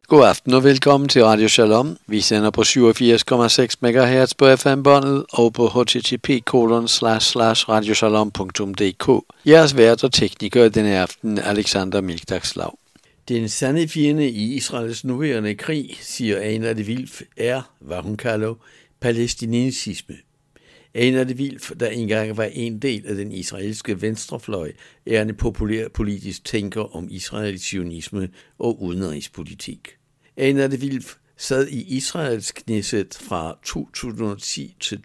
God aften og velkommen til Radio Shalom. Vi sender på 87,6 MHz på FM-båndet og på http://radioshalom.dk. Jeres vært og tekniker denne aften, Alexander Milkdagslav. Den sande fjende i Israels nuværende krig, siger Einar de Wilf, er, hvad hun kalder, palæstinensisme. Einar de Wilf, der engang var en del af den israelske venstrefløj, er en populær politisk tænker om Israels sionisme og udenrigspolitik. Einar de Wilf sad i Israels Knesset fra 2010 til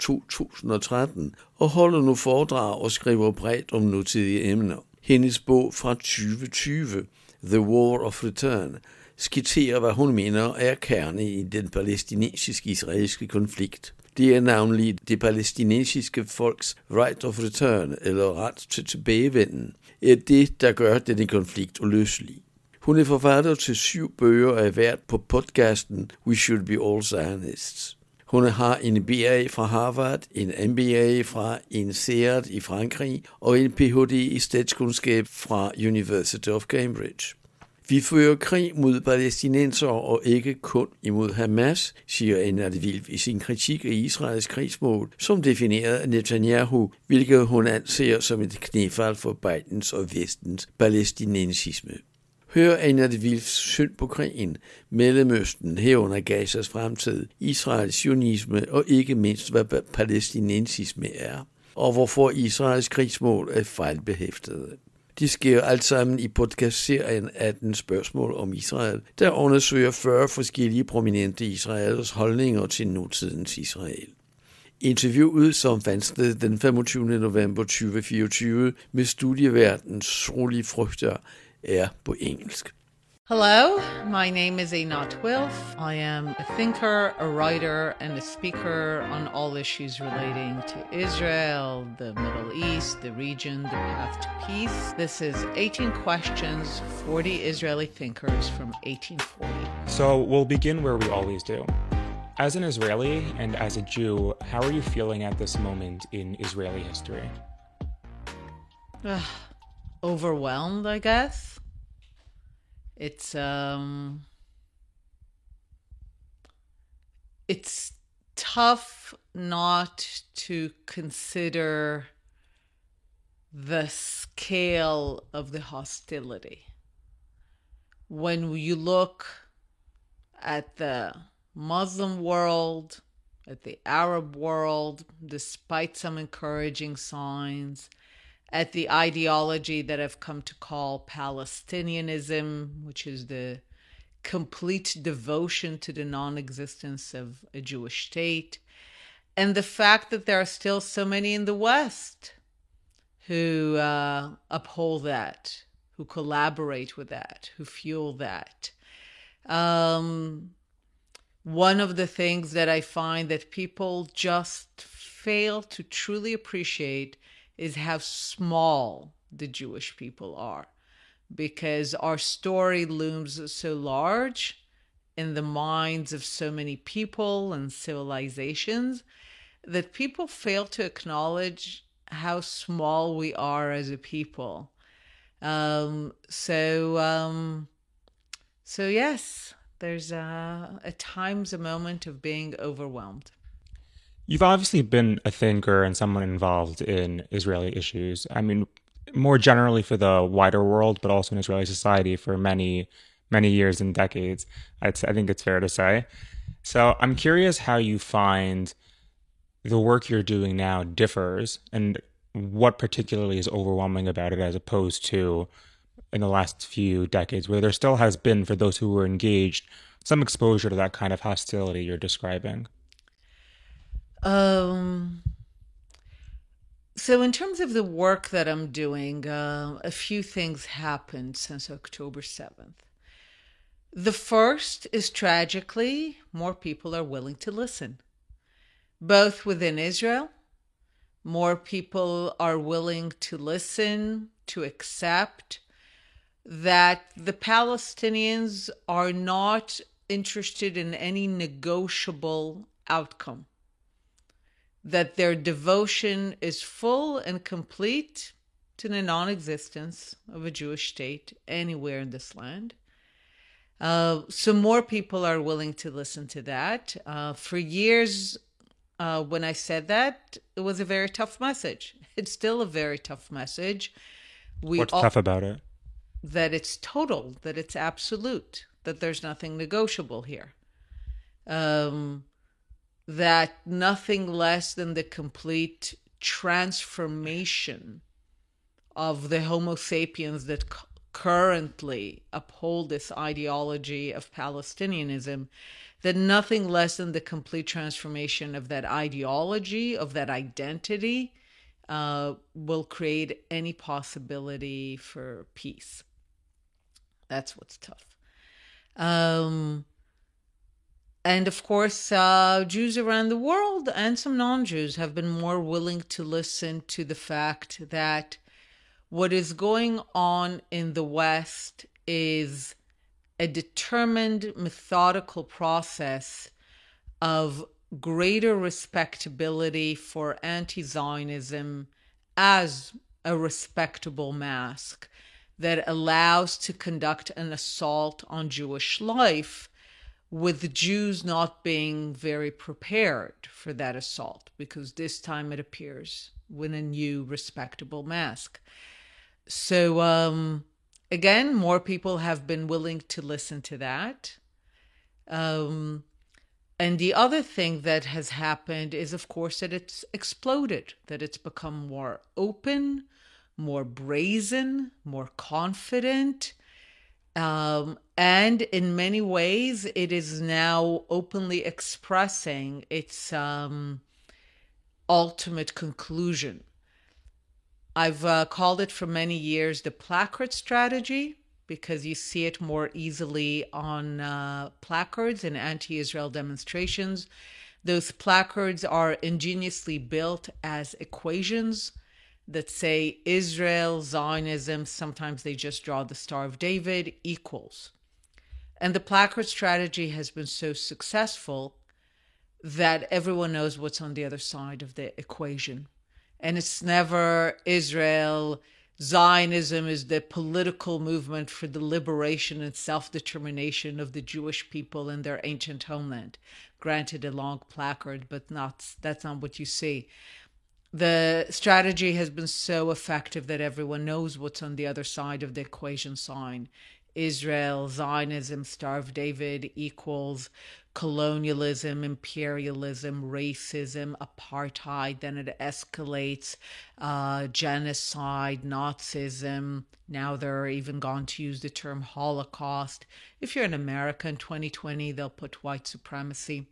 2013 og holder nu foredrag og skriver bredt om nutidige emner. Hendes bog fra 2020, The War of Return, skitserer, hvad hun mener er kerne i den palæstinensisk-israelske konflikt. Det er navnlig det palæstinensiske folks right of return, eller ret til tilbagevenden, er det, der gør denne konflikt uløselig. Hun er forfatter til 7 bøger og er vært på podcasten We Should Be All Zionists. Hun har en BA fra Harvard, en MBA fra INSEAD i Frankrig og en Ph.D. i statskundskab fra University of Cambridge. Vi fører krig mod palæstinenser og ikke kun imod Hamas, siger Einar de Wilf i sin kritik af Israels krigsmål, som defineret af Netanyahu, hvilket hun anser som et knæfald for Bidens og Vestens palæstinensisme. Hør Einar de Wilfs synd på krigen, Mellemøsten, herunder Gazas fremtid, Israels sionisme og ikke mindst hvad palæstinensisme er, og hvorfor Israels krigsmål er fejlbehæftede. Det sker alt sammen i podcastserien 18 spørgsmål om Israel, der undersøger 40 forskellige prominente israelers holdninger til nutidens Israel. Interviewet, som fandt sted den 25. november 2024 med studieværten Soli Frugter, er på engelsk. Hello, my name is Einat Wilf. I am a thinker, a writer, and a speaker on all issues relating to Israel, the Middle East, the region, the path to peace. This is 18 questions, 40 Israeli thinkers from 1840. So we'll begin where we always do. As an Israeli and as a Jew, how are you feeling at this moment in Israeli history? Overwhelmed, I guess. It's tough not to consider the scale of the hostility. When you look at the Muslim world, at the Arab world, despite some encouraging signs, at the ideology that I've come to call Palestinianism, which is the complete devotion to the non-existence of a Jewish state, and the fact that there are still so many in the West who uphold that, who collaborate with that, who fuel that. One of the things that I find that people just fail to truly appreciate is how small the Jewish people are, because our story looms so large in the minds of so many people and civilizations that people fail to acknowledge how small we are as a people. So yes, there's at times a moment of being overwhelmed. You've obviously been a thinker and someone involved in Israeli issues. I mean, more generally for the wider world, but also in Israeli society for many, many years and decades. I think it's fair to say. So I'm curious how you find the work you're doing now differs and what particularly is overwhelming about it as opposed to in the last few decades, where there still has been, for those who were engaged, some exposure to that kind of hostility you're describing. So in terms of the work that I'm doing, a few things happened since October 7th. The first is, tragically, more people are willing to listen. Both within Israel, more people are willing to listen, to accept that the Palestinians are not interested in any negotiable outcome, that their devotion is full and complete to the non-existence of a Jewish state anywhere in this land, So more people are willing to listen to that. For years, when I said that, it was a very tough message. It's still a very tough message. What's tough about it? That it's total, that it's absolute, that there's nothing negotiable here. That nothing less than the complete transformation of the Homo sapiens that currently uphold this ideology of Palestinianism, that nothing less than the complete transformation of that ideology, of that identity, will create any possibility for peace. That's what's tough. And of course, Jews around the world and some non-Jews have been more willing to listen to the fact that what is going on in the West is a determined, methodical process of greater respectability for anti-Zionism as a respectable mask that allows to conduct an assault on Jewish life, with the Jews not being very prepared for that assault, because this time it appears with a new respectable mask. So, again, more people have been willing to listen to that. And the other thing that has happened is, of course, that it's exploded, that it's become more open, more brazen, more confident. And in many ways, it is now openly expressing its ultimate conclusion. I've called it for many years the placard strategy, because you see it more easily on placards in anti-Israel demonstrations. Those placards are ingeniously built as equations that say Israel, Zionism, sometimes they just draw the Star of David, equals. And the placard strategy has been so successful that everyone knows what's on the other side of the equation. And it's never Israel, Zionism is the political movement for the liberation and self-determination of the Jewish people in their ancient homeland. Granted, a long placard, but that's not what you see. The strategy has been so effective that everyone knows what's on the other side of the equation sign. Israel, Zionism, Star of David equals colonialism, imperialism, racism, apartheid. Then it escalates, genocide, Nazism. Now they're even gone to use the term Holocaust. If you're in America in 2020, they'll put white supremacy.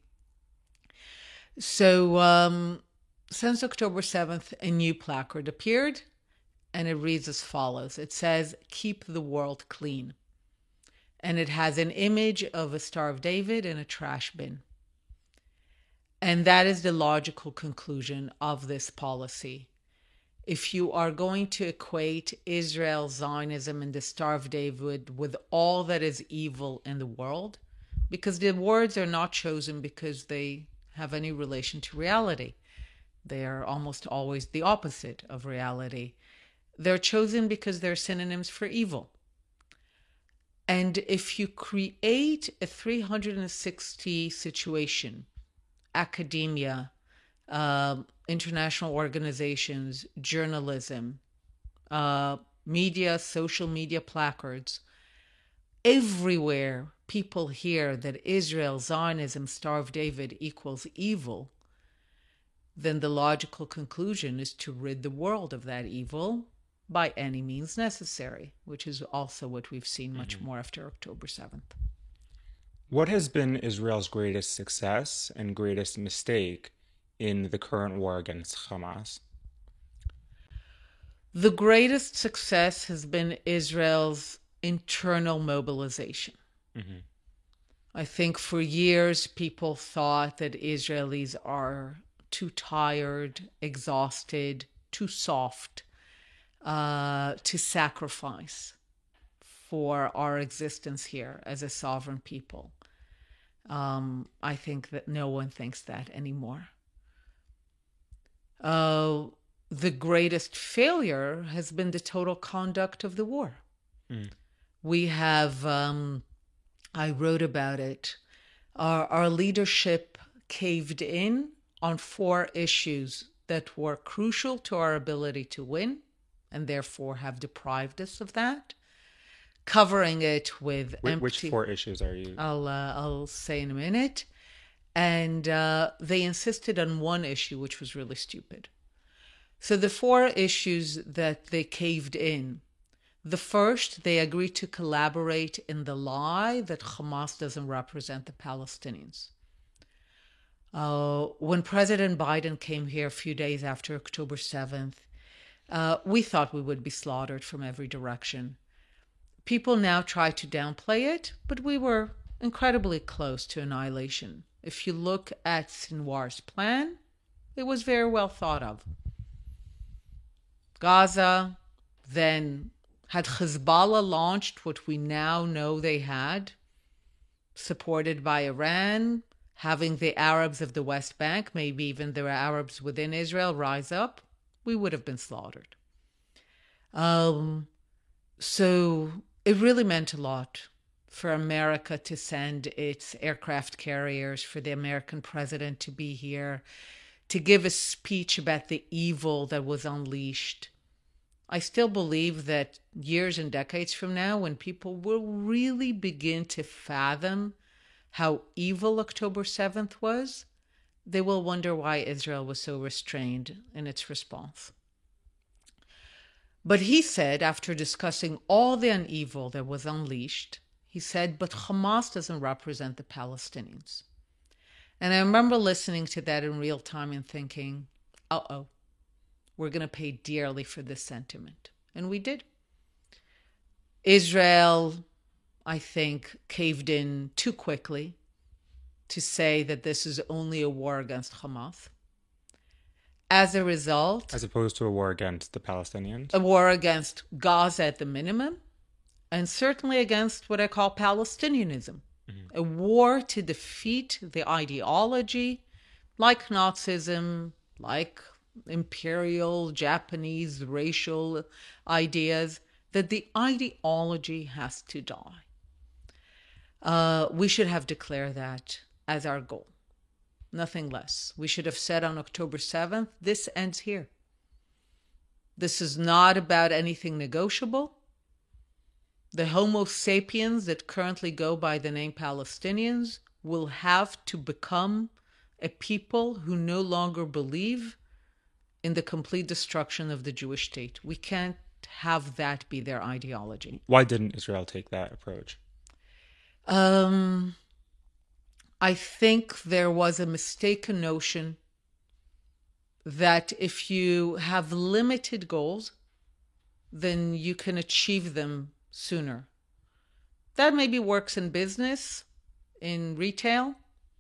So, since October 7th, a new placard appeared, and it reads as follows. It says, "Keep the world clean." And it has an image of a Star of David and a trash bin. And that is the logical conclusion of this policy. If you are going to equate Israel, Zionism, and the Star of David with all that is evil in the world, because the words are not chosen because they have any relation to reality. They are almost always the opposite of reality. They're chosen because they're synonyms for evil. And if you create a 360 situation, academia, international organizations, journalism, media, social media placards, everywhere people hear that Israel, Zionism, Star of David equals evil, then the logical conclusion is to rid the world of that evil by any means necessary, which is also what we've seen much more after October 7th. What has been Israel's greatest success and greatest mistake in the current war against Hamas? The greatest success has been Israel's internal mobilization. Mm-hmm. I think for years people thought that Israelis are too tired, exhausted, too soft to sacrifice for our existence here as a sovereign people. I think that no one thinks that anymore. The greatest failure has been the total conduct of the war. We have I wrote about it. Our leadership caved in on 4 issues that were crucial to our ability to win and therefore have deprived us of that. Covering it with Which 4 issues are you? I'll say in a minute. And they insisted on one issue, which was really stupid. So the 4 issues that they caved in. The first, they agreed to collaborate in the lie that Hamas doesn't represent the Palestinians. When President Biden came here a few days after October 7th, we thought we would be slaughtered from every direction. People now try to downplay it, but we were incredibly close to annihilation. If you look at Sinwar's plan, it was very well thought of. Gaza, then had Hezbollah launched what we now know they had, supported by Iran, having the Arabs of the West Bank, maybe even the Arabs within Israel, rise up, we would have been slaughtered. So it really meant a lot for America to send its aircraft carriers, for the American president to be here, to give a speech about the evil that was unleashed. I still believe that years and decades from now, when people will really begin to fathom how evil October 7th was, they will wonder why Israel was so restrained in its response. But he said, after discussing all the evil that was unleashed, he said, but Hamas doesn't represent the Palestinians. And I remember listening to that in real time and thinking, uh-oh, we're going to pay dearly for this sentiment. And we did. Israel, I think, caved in too quickly to say that this is only a war against Hamas. As a result... As opposed to a war against the Palestinians? A war against Gaza at the minimum, and certainly against what I call Palestinianism. Mm-hmm. A war to defeat the ideology, like Nazism, like imperial Japanese racial ideas, that the ideology has to die. We should have declared that as our goal. Nothing less. We should have said on October 7th, this ends here. This is not about anything negotiable. The Homo sapiens that currently go by the name Palestinians will have to become a people who no longer believe in the complete destruction of the Jewish state. We can't have that be their ideology. Why didn't Israel take that approach? I think there was a mistaken notion that if you have limited goals, then you can achieve them sooner. That maybe works in business, in retail,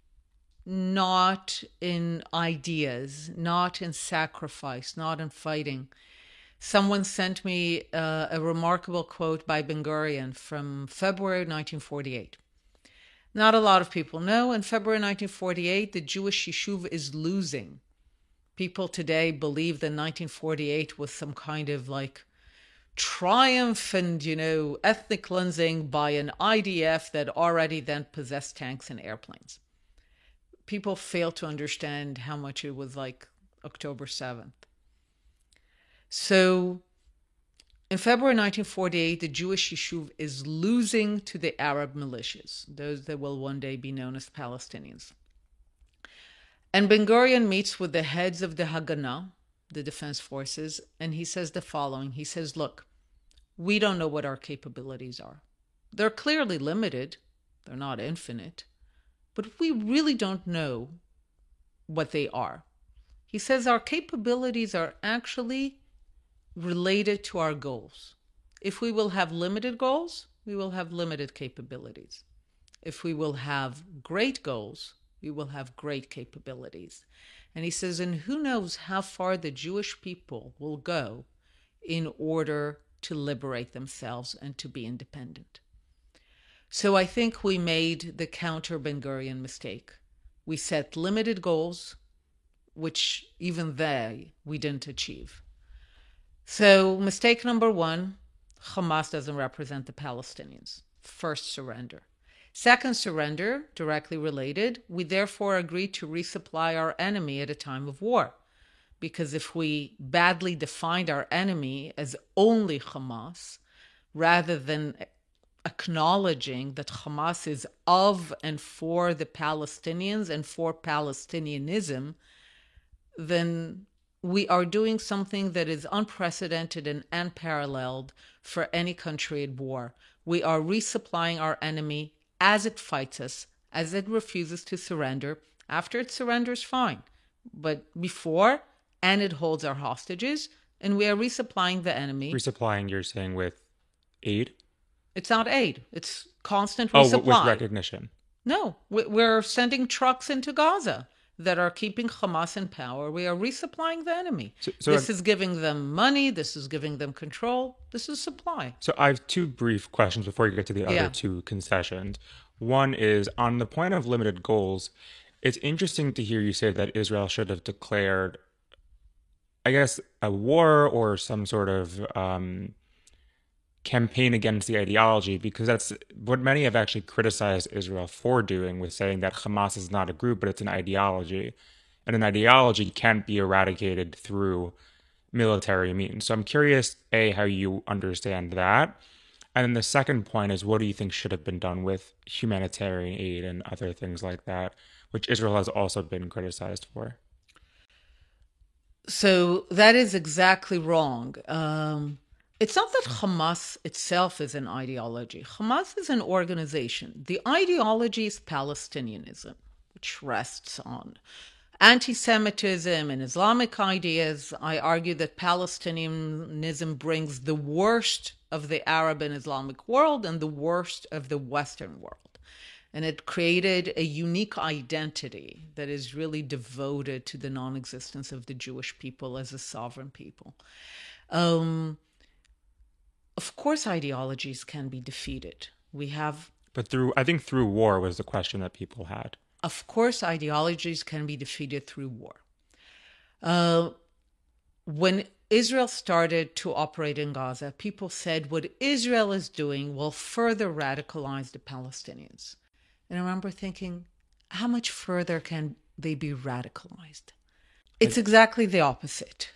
not in ideas, not in sacrifice, not in fighting. Someone sent me a remarkable quote by Ben Gurion from February 1948. Not a lot of people know, in February 1948, the Jewish Yishuv is losing. People today believe that 1948 was some kind of like triumph and, ethnic cleansing by an IDF that already then possessed tanks and airplanes. People fail to understand how much it was like October 7th. So in February 1948, the Jewish Yishuv is losing to the Arab militias, those that will one day be known as Palestinians. And Ben Gurion meets with the heads of the Haganah, the defense forces, and he says the following. He says, look, we don't know what our capabilities are. They're clearly limited. They're not infinite. But we really don't know what they are. He says our capabilities are actually related to our goals. If we will have limited goals, we will have limited capabilities. If we will have great goals, we will have great capabilities. And he says, and who knows how far the Jewish people will go in order to liberate themselves and to be independent. So I think we made the counter Ben Gurion mistake. We set limited goals, which even we didn't achieve. So mistake number 1, Hamas doesn't represent the Palestinians. First surrender. Second surrender, directly related, we therefore agreed to resupply our enemy at a time of war. Because if we badly defined our enemy as only Hamas, rather than acknowledging that Hamas is of and for the Palestinians and for Palestinianism, then we are doing something that is unprecedented and unparalleled for any country at war. We are resupplying our enemy as it fights us, as it refuses to surrender. After it surrenders, fine. But before, and it holds our hostages, and we are resupplying the enemy. Resupplying, you're saying with aid? It's not aid. It's constant resupply. Oh, with recognition. No, we're sending trucks into Gaza that are keeping Hamas in power. We are resupplying the enemy. So this is giving them money. This is giving them control. This is supply. So I have two brief questions before you get to the other two concessions. One is, on the point of limited goals, it's interesting to hear you say that Israel should have declared, I guess, a war or some sort of campaign against the ideology, because that's what many have actually criticized Israel for doing, with saying that Hamas is not a group, but it's an ideology. And an ideology can't be eradicated through military means. So I'm curious, A, how you understand that. And then the second point is, what do you think should have been done with humanitarian aid and other things like that, which Israel has also been criticized for? So that is exactly wrong. It's not that Hamas itself is an ideology. Hamas is an organization. The ideology is Palestinianism, which rests on anti-Semitism and Islamic ideas. I argue that Palestinianism brings the worst of the Arab and Islamic world and the worst of the Western world. And it created a unique identity that is really devoted to the non-existence of the Jewish people as a sovereign people. Of course, ideologies can be defeated. But through war was the question that people had. Of course, ideologies can be defeated through war. When Israel started to operate in Gaza, people said what Israel is doing will further radicalize the Palestinians. And I remember thinking, how much further can they be radicalized? It's exactly the opposite.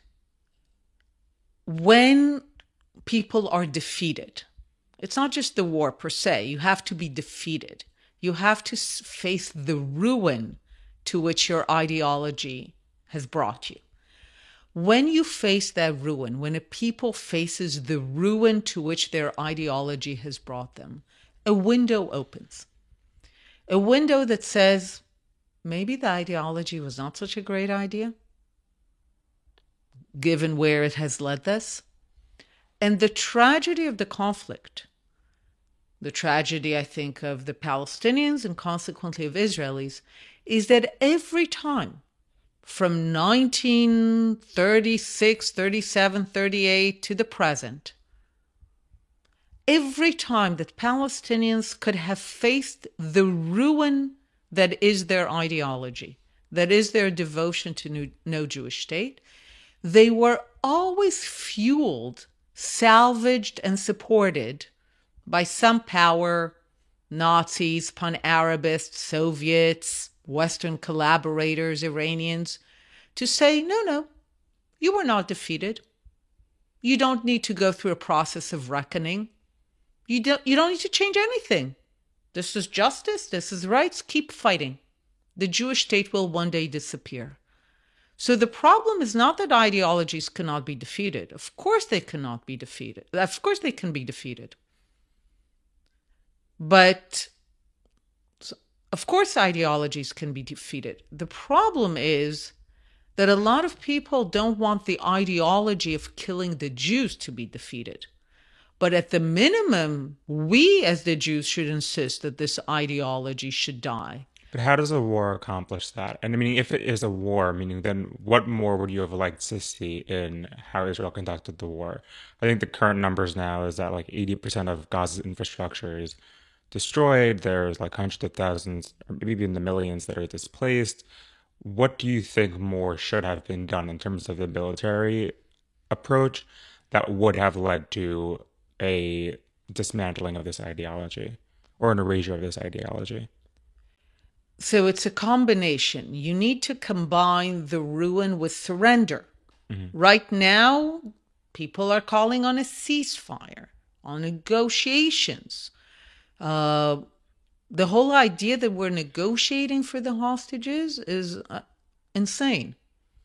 When people are defeated, it's not just the war per se. You have to be defeated. You have to face the ruin to which your ideology has brought you. When you face that ruin, when a people faces the ruin to which their ideology has brought them, a window opens. A window that says, maybe the ideology was not such a great idea, given where it has led us. And the tragedy of the conflict, the tragedy, I think, of the Palestinians and consequently of Israelis, is that every time from 1936, 37, 38 to the present, every time that Palestinians could have faced the ruin that is their ideology, that is their devotion to no Jewish state, they were always fueled, salvaged, and supported by some power, Nazis, Pan-Arabists, Soviets, Western collaborators, Iranians, to say, no, you were not defeated. You don't need to go through a process of reckoning. You don't need to change anything. This is justice. This is rights. Keep fighting. The Jewish state will one day disappear. So the problem is not that ideologies cannot be defeated. Of course they cannot be defeated. Of course they can be defeated. But of course ideologies can be defeated. The problem is that a lot of people don't want the ideology of killing the Jews to be defeated. But at the minimum, we as the Jews should insist that this ideology should die. But how does a war accomplish that? And I mean, if it is a war, meaning then what more would you have liked to see in how Israel conducted the war? I think the current numbers now is that like 80% of Gaza's infrastructure is destroyed. There's like hundreds of thousands, or maybe even the millions that are displaced. What do you think more should have been done in terms of the military approach that would have led to a dismantling of this ideology? or an erasure of this ideology? So it's a combination. You need to combine the ruin with surrender. Right now, people are calling on a ceasefire, on negotiations. The whole idea that we're negotiating for the hostages is insane.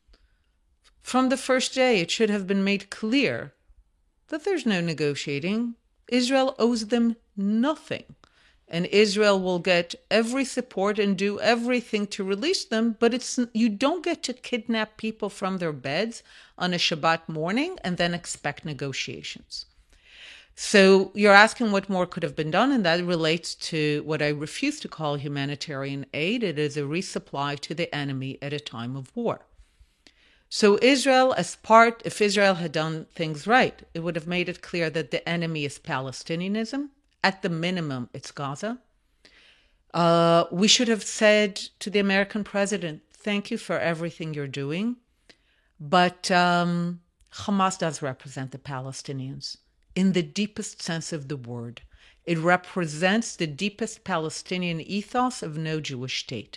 From the first day, it should have been made clear that there's no negotiating. Israel owes them nothing. And Israel will get every support and do everything to release them, but you don't get to kidnap people from their beds on a Shabbat morning and then expect negotiations. So you're asking what more could have been done, and that relates to what I refuse to call humanitarian aid. It is a resupply to the enemy at a time of war. So Israel, if Israel had done things right, it would have made it clear that the enemy is Palestinianism. At the minimum, it's Gaza. We should have said to the American president, thank you for everything you're doing. But Hamas does represent the Palestinians in the deepest sense of the word. It represents the deepest Palestinian ethos of no Jewish state.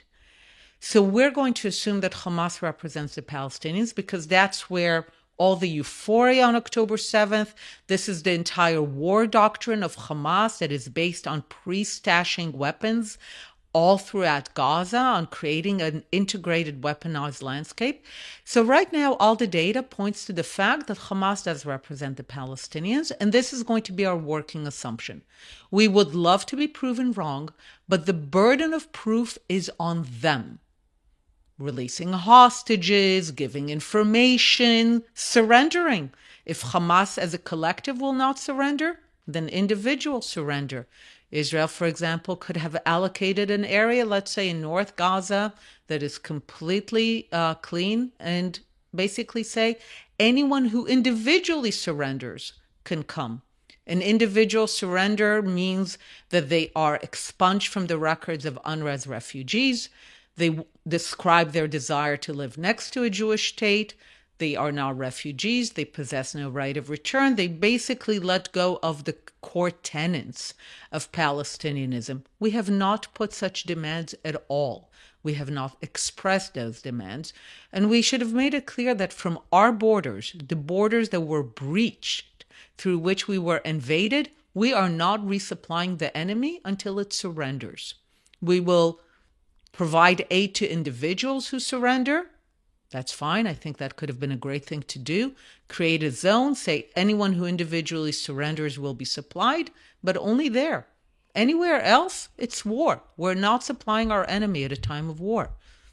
So we're going to assume that Hamas represents the Palestinians because that's where all the euphoria on October 7th. This is the entire war doctrine of Hamas that is based on pre-stashing weapons all throughout Gaza, on creating an integrated weaponized landscape. So right now, all the data points to the fact that Hamas does represent the Palestinians, and this is going to be our working assumption. We would love to be proven wrong, but the burden of proof is on them. Releasing hostages, giving information, surrendering. If Hamas as a collective will not surrender, then individuals surrender. Israel, for example, could have allocated an area, let's say in North Gaza, that is completely clean and basically say anyone who individually surrenders can come. An individual surrender means that they are expunged from the records of UNRWA's refugees. They describe their desire to live next to a Jewish state. They are now refugees. They possess no right of return. They basically let go of the core tenets of Palestinianism. We have not put such demands at all. We have not expressed those demands. And we should have made it clear that from our borders, the borders that were breached, through which we were invaded, we are not resupplying the enemy until it surrenders. We will provide aid to individuals who surrender. That's fine. I think that could have been a great thing to do. Create a zone, say anyone who individually surrenders will be supplied, but only there. Anywhere else, it's war. We're not supplying our enemy at a time of war.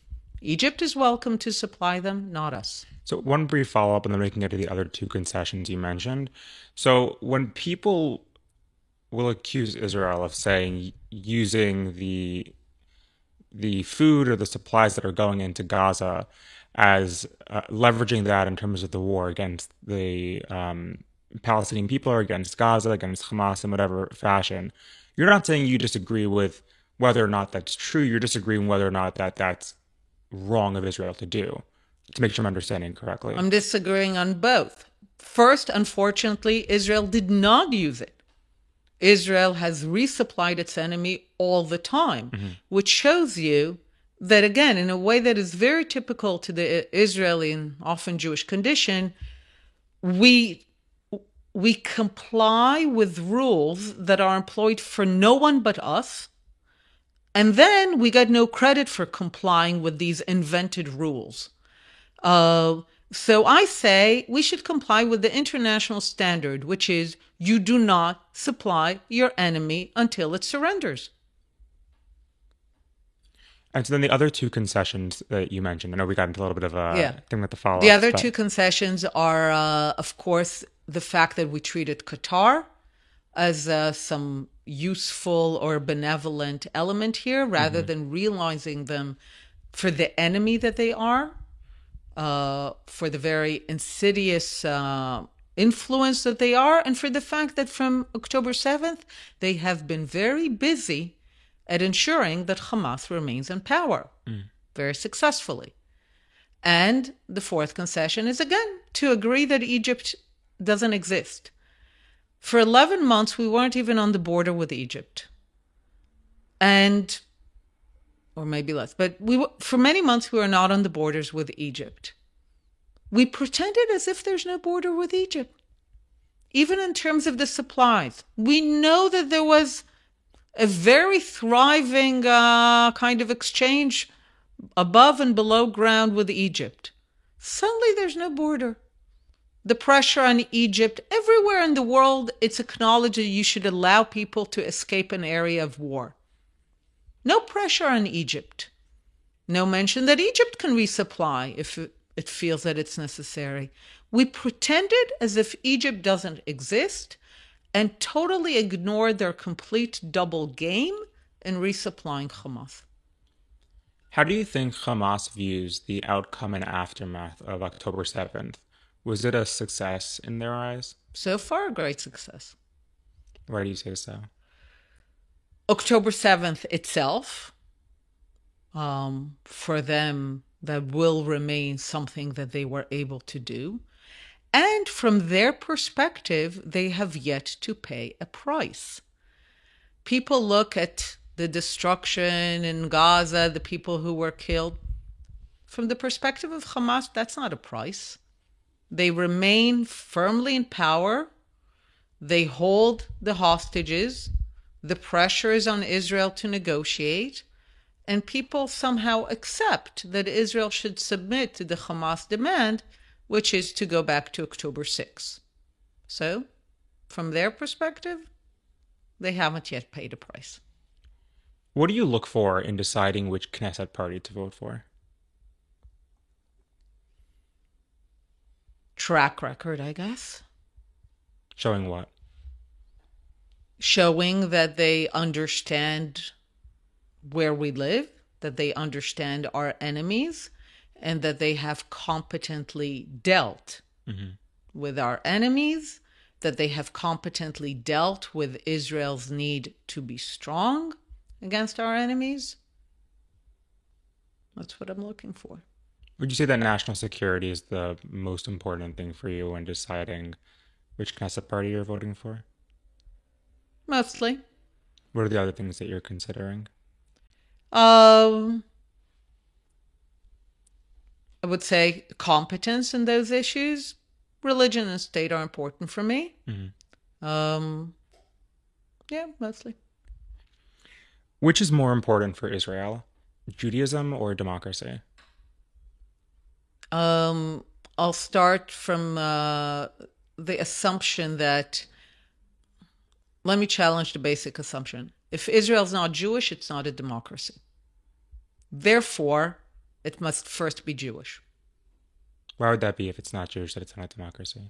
Egypt is welcome to supply them, not us. So one brief follow-up, and then we can get to the other two concessions you mentioned. So when people will accuse Israel of saying using the food or the supplies that are going into Gaza as leveraging that in terms of the war against the Palestinian people or against Gaza, against Hamas in whatever fashion, you're not saying you disagree with whether or not that's true. You're disagreeing whether or not that's wrong of Israel to do, to make sure I'm understanding correctly. I'm disagreeing on both. First, unfortunately, Israel did not use it. Israel has resupplied its enemy all the time, which shows you that, again, in a way that is very typical to the Israeli and often Jewish condition, we comply with rules that are employed for no one but us, and then we get no credit for complying with these invented rules. So I say we should comply with the international standard, which is you do not supply your enemy until it surrenders. And so then the other two concessions that you mentioned, I know we got into a little bit of a thing with the follow-up. The other two concessions are, of course, the fact that we treated Qatar as some useful or benevolent element here, rather than realizing them for the enemy that they are. For the very insidious influence that they are, and for the fact that from October 7th, they have been very busy at ensuring that Hamas remains in power, very successfully. And the fourth concession is, again, to agree that Egypt doesn't exist. For 11 months, we weren't even on the border with Egypt. or maybe less. But for many months, we were not on the borders with Egypt. We pretended as if there's no border with Egypt. Even in terms of the supplies, we know that there was a very thriving kind of exchange above and below ground with Egypt. Suddenly there's no border. The pressure on Egypt, everywhere in the world, it's acknowledged that you should allow people to escape an area of war. No pressure on Egypt. No mention that Egypt can resupply if it feels that it's necessary. We pretended as if Egypt doesn't exist and totally ignored their complete double game in resupplying Hamas. How do you think Hamas views the outcome and aftermath of October 7th? Was it a success in their eyes? So far, a great success. Why do you say so? October 7th itself, for them, that will remain something that they were able to do. And from their perspective, they have yet to pay a price. People look at the destruction in Gaza, the people who were killed. From the perspective of Hamas, that's not a price. They remain firmly in power. They hold the hostages. The pressure is on Israel to negotiate. And people somehow accept that Israel should submit to the Hamas demand, which is to go back to October 6th. So, from their perspective, they haven't yet paid a price. What do you look for in deciding which Knesset party to vote for? Track record, I guess. Showing what? Showing that they understand where we live, that they understand our enemies, and that they have competently dealt with our enemies, that they have competently dealt with Israel's need to be strong against our enemies. That's what I'm looking for. Would you say that national security is the most important thing for you when deciding which Knesset party you're voting for? Mostly. What are the other things that you're considering? I would say competence in those issues. Religion and state are important for me. Yeah, mostly. Which is more important for Israel, Judaism or democracy? I'll start from the assumption that, let me challenge the basic assumption. If Israel's not Jewish, it's not a democracy. Therefore, it must first be Jewish. Why would that be if it's not Jewish that it's not a democracy?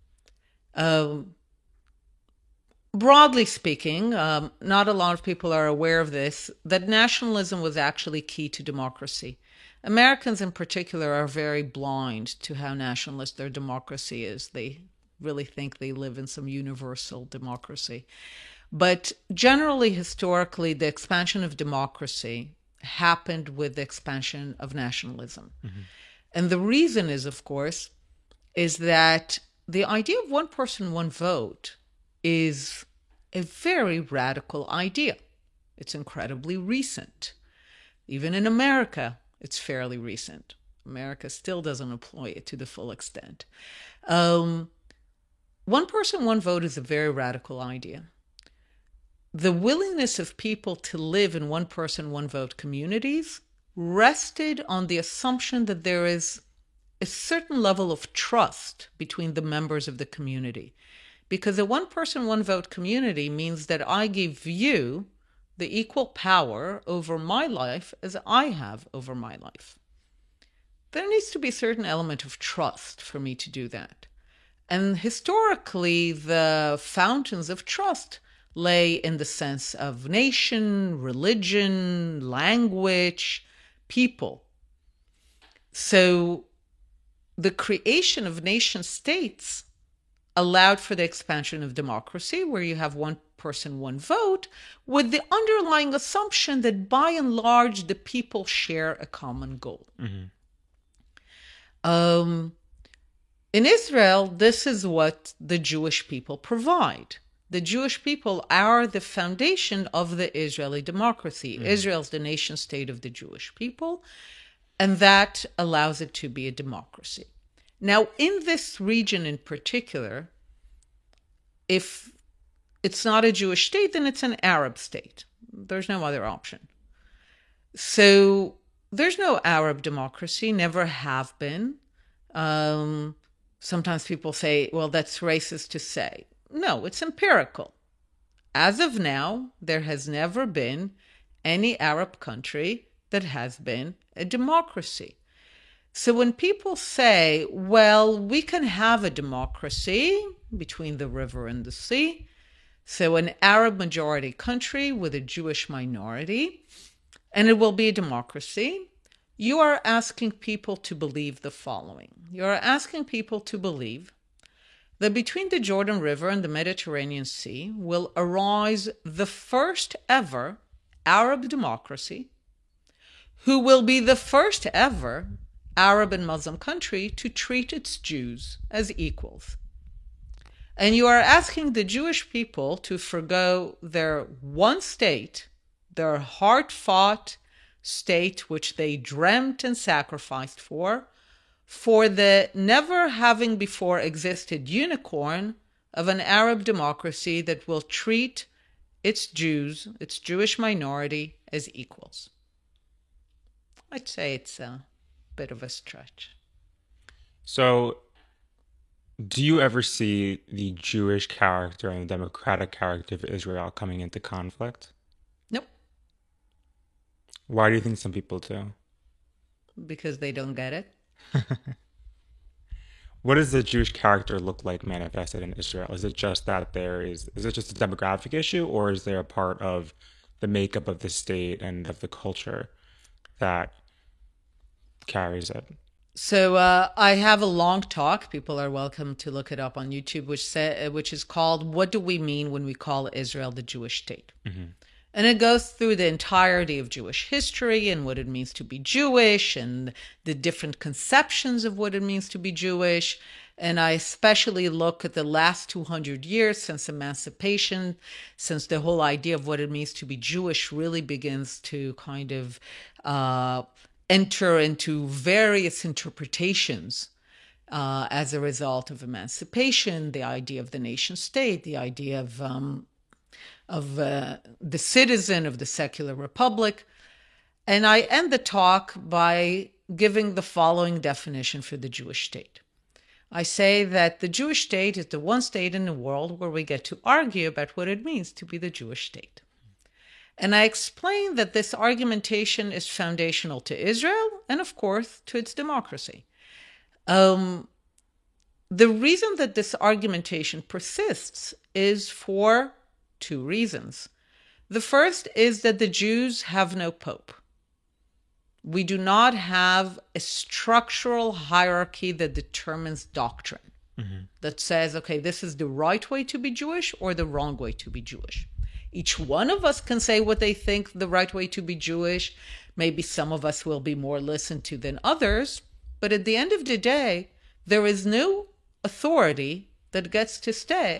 Broadly speaking, not a lot of people are aware of this, that nationalism was actually key to democracy. Americans in particular are very blind to how nationalist their democracy is. They really think they live in some universal democracy. But generally, historically, the expansion of democracy happened with the expansion of nationalism. And the reason is, of course, is that the idea of one person, one vote is a very radical idea. It's incredibly recent. Even in America, it's fairly recent. America still doesn't employ it to the full extent. One person, one vote is a very radical idea. The willingness of people to live in one person, one vote communities rested on the assumption that there is a certain level of trust between the members of the community. Because a one person, one vote community means that I give you the equal power over my life as I have over my life. There needs to be a certain element of trust for me to do that. And historically, the fountains of trust lay in the sense of nation, religion, language, people. So the creation of nation states allowed for the expansion of democracy, where you have one person, one vote, with the underlying assumption that by and large, the people share a common goal. In Israel, this is what the Jewish people provide. The Jewish people are the foundation of the Israeli democracy. Israel's the nation state of the Jewish people, and that allows it to be a democracy. Now, in this region in particular, if it's not a Jewish state, then it's an Arab state. There's no other option. So there's no Arab democracy, never have been. Sometimes people say, well, that's racist to say. No, it's empirical. As of now, there has never been any Arab country that has been a democracy. So when people say, well, we can have a democracy between the river and the sea, so an Arab majority country with a Jewish minority, and it will be a democracy, you are asking people to believe the following. You are asking people to believe that between the Jordan River and the Mediterranean Sea will arise the first ever Arab democracy, who will be the first ever Arab and Muslim country to treat its Jews as equals. And you are asking the Jewish people to forgo their one state, their hard-fought state which they dreamt and sacrificed for the never having before existed unicorn of an Arab democracy that will treat its Jews, its Jewish minority, as equals. I'd say it's a bit of a stretch. So, do you ever see the Jewish character and the democratic character of Israel coming into conflict? Nope. Why do you think some people do? Because they don't get it. What does the Jewish character look like manifested in Israel? Is it just that is it just a demographic issue, or is there a part of the makeup of the state and of the culture that carries it? So I have a long talk. People are welcome to look it up on YouTube, which is called "What Do We Mean When We Call Israel the Jewish State?" Mm-hmm. And it goes through the entirety of Jewish history and what it means to be Jewish and the different conceptions of what it means to be Jewish. And I especially look at the last 200 years since emancipation, since the whole idea of what it means to be Jewish really begins to kind of enter into various interpretations as a result of emancipation, the idea of the nation state, the idea of the citizen of the secular republic. And I end the talk by giving the following definition for the Jewish state. I say that the Jewish state is the one state in the world where we get to argue about what it means to be the Jewish state. And I explain that this argumentation is foundational to Israel and, of course, to its democracy. The reason that this argumentation persists is for two reasons. The first is that the Jews have no pope. We do not have a structural hierarchy that determines doctrine, that says, okay, this is the right way to be Jewish or the wrong way to be Jewish. Each one of us can say what they think the right way to be Jewish. Maybe some of us will be more listened to than others, but at the end of the day, there is no authority that gets to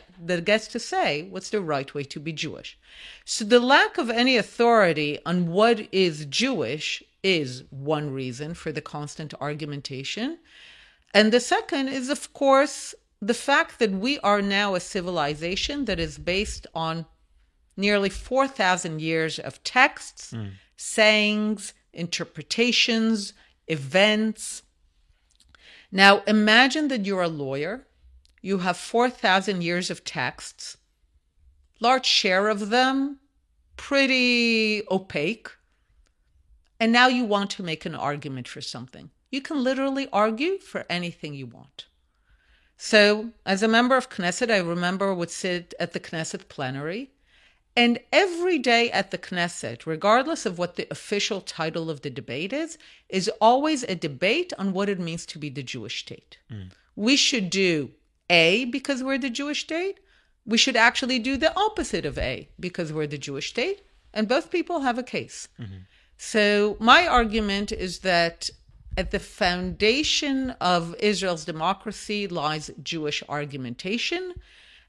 say what's the right way to be Jewish. So the lack of any authority on what is Jewish is one reason for the constant argumentation. And the second is, of course, the fact that we are now a civilization that is based on nearly 4,000 years of texts, sayings, interpretations, events. Now, imagine that you're a lawyer. You have 4,000 years of texts, large share of them pretty opaque, and now you want to make an argument for something. You can literally argue for anything you want. So, as a member of Knesset, I remember would sit at the Knesset plenary, and every day at the Knesset, regardless of what the official title of the debate is always a debate on what it means to be the Jewish state. We should do A because we're the Jewish state. We should actually do the opposite of A because we're the Jewish state. And both people have a case. So my argument is that at the foundation of Israel's democracy lies Jewish argumentation.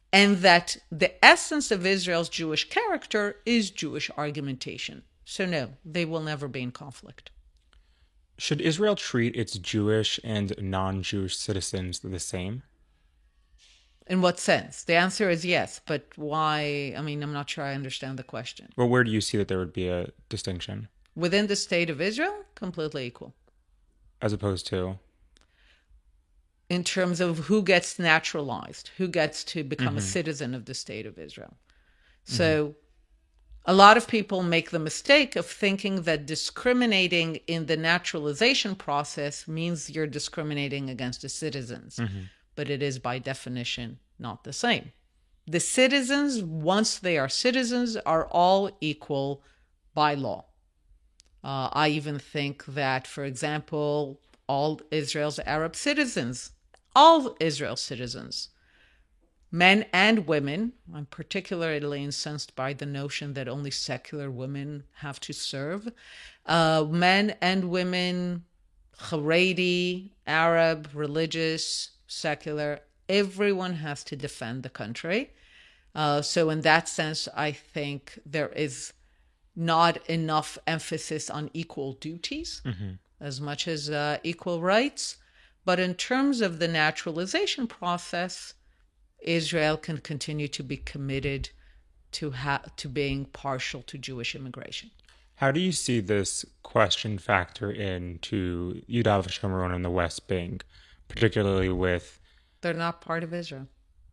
and that the essence of Israel's Jewish character is Jewish argumentation. So no, they will never be in conflict. Should Israel treat its Jewish and non-Jewish citizens the same? In what sense? The answer is yes, but why? I mean, I'm not sure I understand the question. Well, where do you see that there would be a distinction? Within the state of Israel, completely equal. As opposed to? In terms of who gets naturalized, who gets to become a citizen of the state of Israel. So a lot of people make the mistake of thinking that discriminating in the naturalization process means you're discriminating against the citizens. But it is by definition not the same. The citizens, once they are citizens, are all equal by law. I even think that, for example, all Israel's Arab citizens, all Israel's citizens, men and women, I'm particularly incensed by the notion that only secular women have to serve, men and women, Haredi, Arab, religious, secular, everyone has to defend the country. So in that sense, I think there is not enough emphasis on equal duties as much as equal rights. But in terms of the naturalization process, Israel can continue to be committed to being partial to Jewish immigration. How do you see this question factor into Yudav Shomron and the West Bank, particularly with... They're not part of Israel.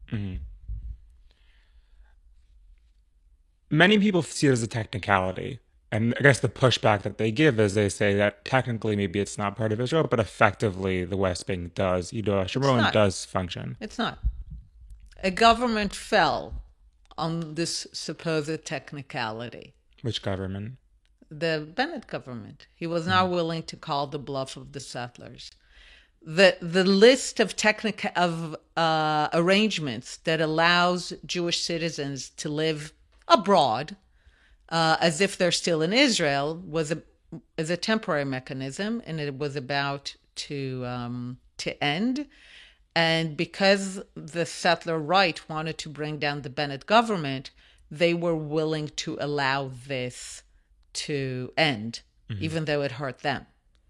Many people see it as a technicality. And I guess the pushback that they give is they say that technically maybe it's not part of Israel, but effectively the West Bank does. Yudav Shomron does function. It's not. A government fell on this supposed technicality. Which government? The Bennett government. He was not willing to call the bluff of the settlers. The list of arrangements that allows Jewish citizens to live abroad as if they're still in Israel is a temporary mechanism, and it was about to end. And because the settler right wanted to bring down the Bennett government, they were willing to allow this to end, even though it hurt them.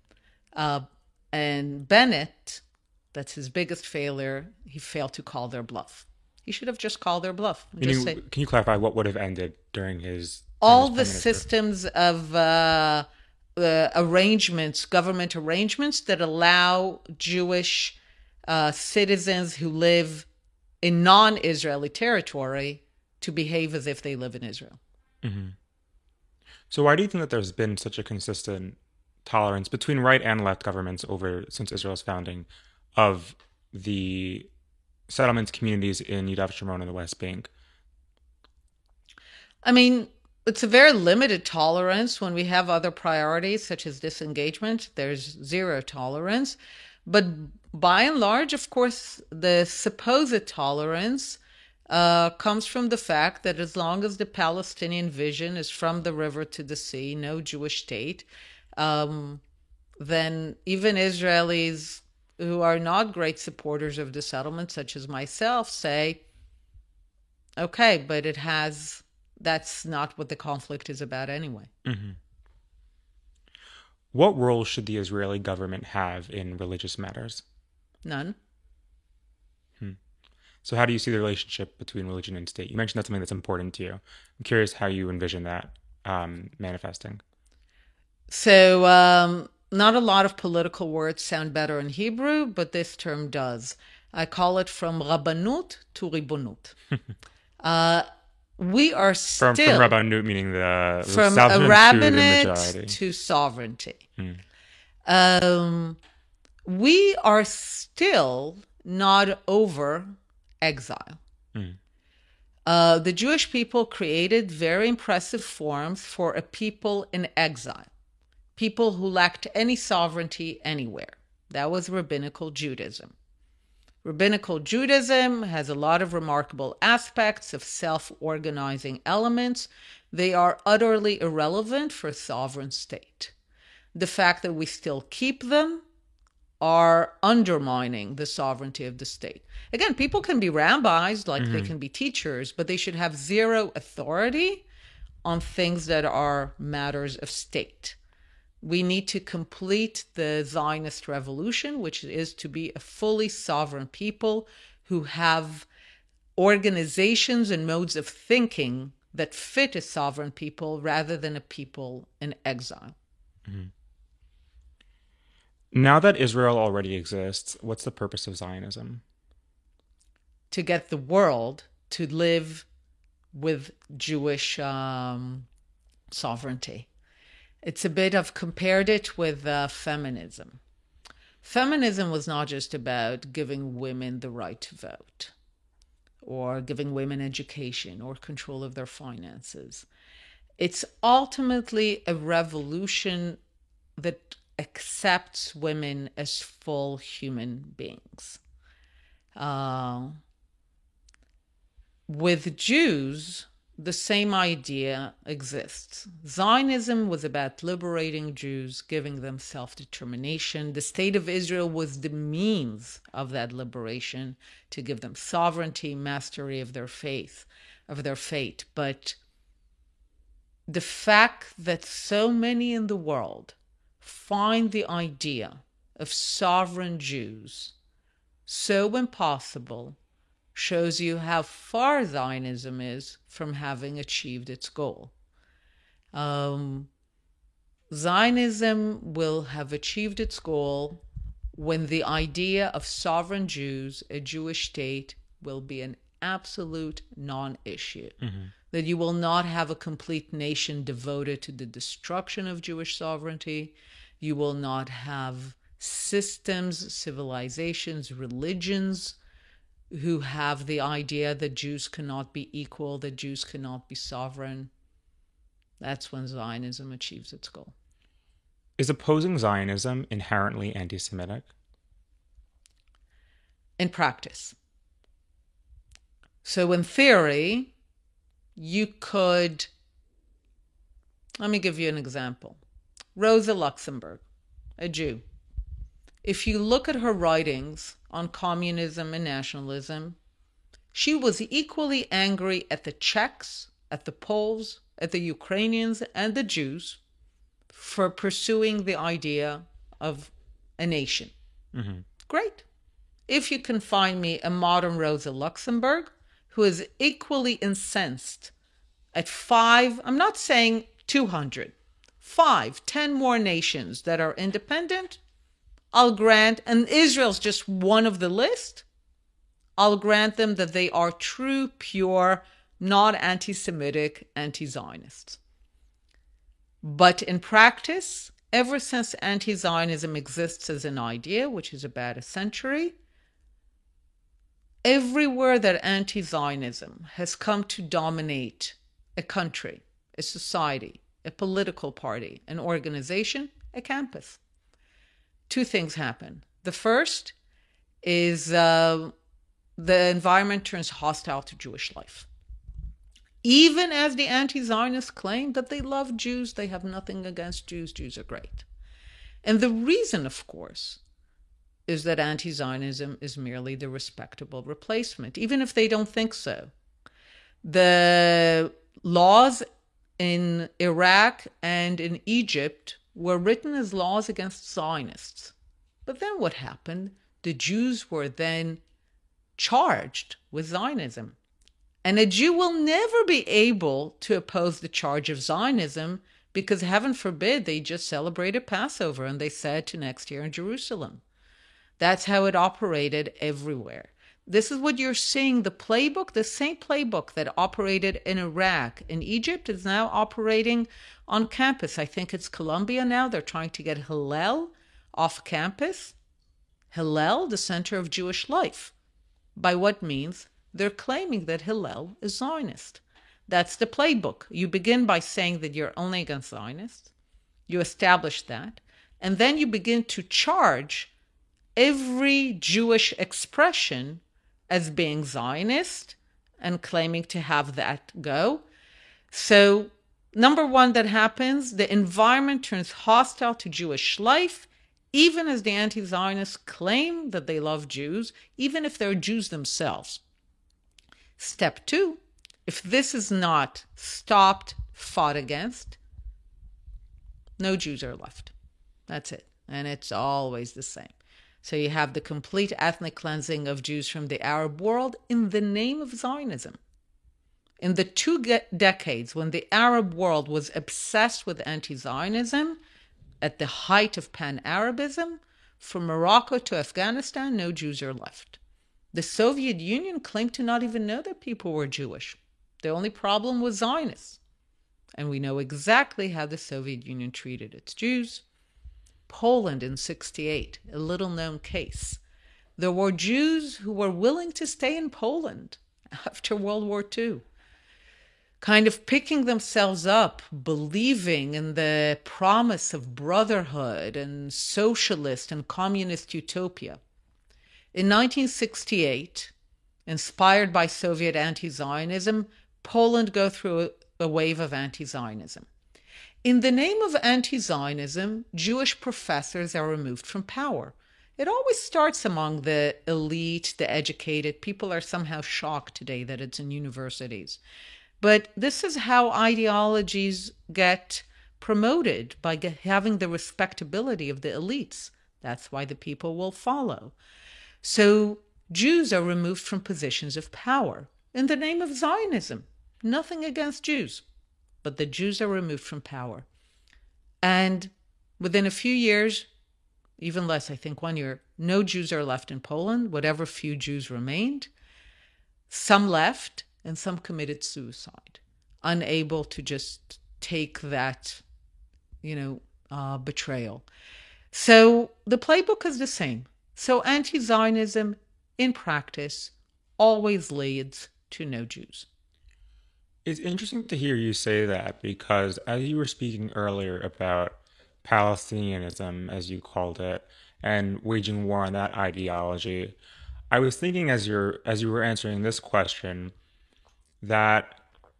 And Bennett, that's his biggest failure, he failed to call their bluff. He should have just called their bluff. Can you clarify what would have ended during his... All the systems of arrangements, government arrangements that allow Jewish citizens who live in non-Israeli territory to behave as if they live in Israel. So why do you think that there's been such a consistent tolerance between right and left governments since Israel's founding of the settlements communities in Yudav Shomron and the West Bank? I mean, it's a very limited tolerance. When we have other priorities such as disengagement, there's zero tolerance. But by and large, of course, the supposed tolerance comes from the fact that as long as the Palestinian vision is from the river to the sea, no Jewish state, then even Israelis who are not great supporters of the settlement, such as myself, say, okay, but that's not what the conflict is about anyway. What role should the Israeli government have in religious matters? None. So how do you see the relationship between religion and state? You mentioned that's something that's important to you. I'm curious how you envision that manifesting. So not a lot of political words sound better in Hebrew, but this term does. I call it from Rabbanut to Ribonut. We are still... From Rabbanut, meaning the from a rabbinate to sovereignty. We are still not over exile. The Jewish people created very impressive forms for a people in exile, people who lacked any sovereignty anywhere. That was Rabbinical Judaism. Rabbinical Judaism has a lot of remarkable aspects of self-organizing elements. They are utterly irrelevant for a sovereign state. The fact that we still keep them are undermining the sovereignty of the state. Again, people can be rabbis, like they can be teachers, but they should have zero authority on things that are matters of state. We need to complete the Zionist revolution, which is to be a fully sovereign people who have organizations and modes of thinking that fit a sovereign people rather than a people in exile. Mm-hmm. Now that Israel already exists, what's the purpose of Zionism? To get the world to live with Jewish sovereignty. It's a bit of compared it with feminism. Feminism was not just about giving women the right to vote or giving women education or control of their finances. It's ultimately a revolution that accepts women as full human beings. With Jews, the same idea exists. Zionism was about liberating Jews, giving them self-determination. The state of Israel was the means of that liberation to give them sovereignty, mastery of their faith, of their fate. But the fact that so many in the world find the idea of sovereign Jews so impossible shows you how far Zionism is from having achieved its goal. Zionism will have achieved its goal when the idea of sovereign Jews, a Jewish state, will be an absolute non-issue. Mm-hmm. That you will not have a complete nation devoted to the destruction of Jewish sovereignty. You will not have systems, civilizations, religions who have the idea that Jews cannot be equal, that Jews cannot be sovereign. That's when Zionism achieves its goal. Is opposing Zionism inherently anti-Semitic? In practice. So in theory, you could... Let me give you an example. Rosa Luxemburg, a Jew. If you look at her writings on communism and nationalism, she was equally angry at the Czechs, at the Poles, at the Ukrainians, and the Jews for pursuing the idea of a nation. Mm-hmm. Great. If you can find me a modern Rosa Luxemburg who is equally incensed at 5, I'm not saying 200, 5, 10 more nations that are independent, I'll grant, and Israel's just one of the list, I'll grant them that they are true, pure, not anti-Semitic, anti-Zionists. But in practice, ever since anti-Zionism exists as an idea, which is about a century, everywhere that anti-Zionism has come to dominate a country, a society, a political party, an organization, a campus, two things happen. The first is the environment turns hostile to Jewish life. Even as the anti-Zionists claim that they love Jews, they have nothing against Jews, Jews are great. And the reason, of course, is that anti-Zionism is merely the respectable replacement, even if they don't think so. The laws in Iraq and in Egypt were written as laws against Zionists. But then what happened? The Jews were then charged with Zionism. And a Jew will never be able to oppose the charge of Zionism because, heaven forbid, they just celebrated Passover and they said to next year in Jerusalem. That's how it operated everywhere. This is what you're seeing. The playbook, the same playbook that operated in Iraq, in Egypt, is now operating on campus. I think it's Columbia now. They're trying to get Hillel off campus. Hillel, the center of Jewish life. By what means? They're claiming that Hillel is Zionist. That's the playbook. You begin by saying that you're only against Zionists. You establish that. And then you begin to charge every Jewish expression as being Zionist and claiming to have that go. So, number one that happens, the environment turns hostile to Jewish life, even as the anti-Zionists claim that they love Jews, even if they're Jews themselves. Step 2, if this is not stopped, fought against, no Jews are left. That's it. And it's always the same. So you have the complete ethnic cleansing of Jews from the Arab world in the name of Zionism. In the 2 decades when the Arab world was obsessed with anti-Zionism, at the height of pan-Arabism, from Morocco to Afghanistan, no Jews are left. The Soviet Union claimed to not even know that people were Jewish. The only problem was Zionists. And we know exactly how the Soviet Union treated its Jews. Poland in 1968, a little-known case. There were Jews who were willing to stay in Poland after World War II, kind of picking themselves up, believing in the promise of brotherhood and socialist and communist utopia. In 1968, inspired by Soviet anti-Zionism, Poland go through a wave of anti-Zionism. In the name of anti-Zionism, Jewish professors are removed from power. It always starts among the elite, the educated. People are somehow shocked today that it's in universities. But this is how ideologies get promoted, by having the respectability of the elites. That's why the people will follow. So Jews are removed from positions of power in the name of Zionism. Nothing against Jews, but the Jews are removed from power. And within a few years, even less, I think 1 year, no Jews are left in Poland, whatever few Jews remained. Some left, and some committed suicide, unable to just take that, betrayal. So the playbook is the same. So anti-Zionism, in practice, always leads to no Jews. It's interesting to hear you say that, because as you were speaking earlier about Palestinianism, as you called it, and waging war on that ideology, I was thinking as you were answering this question, that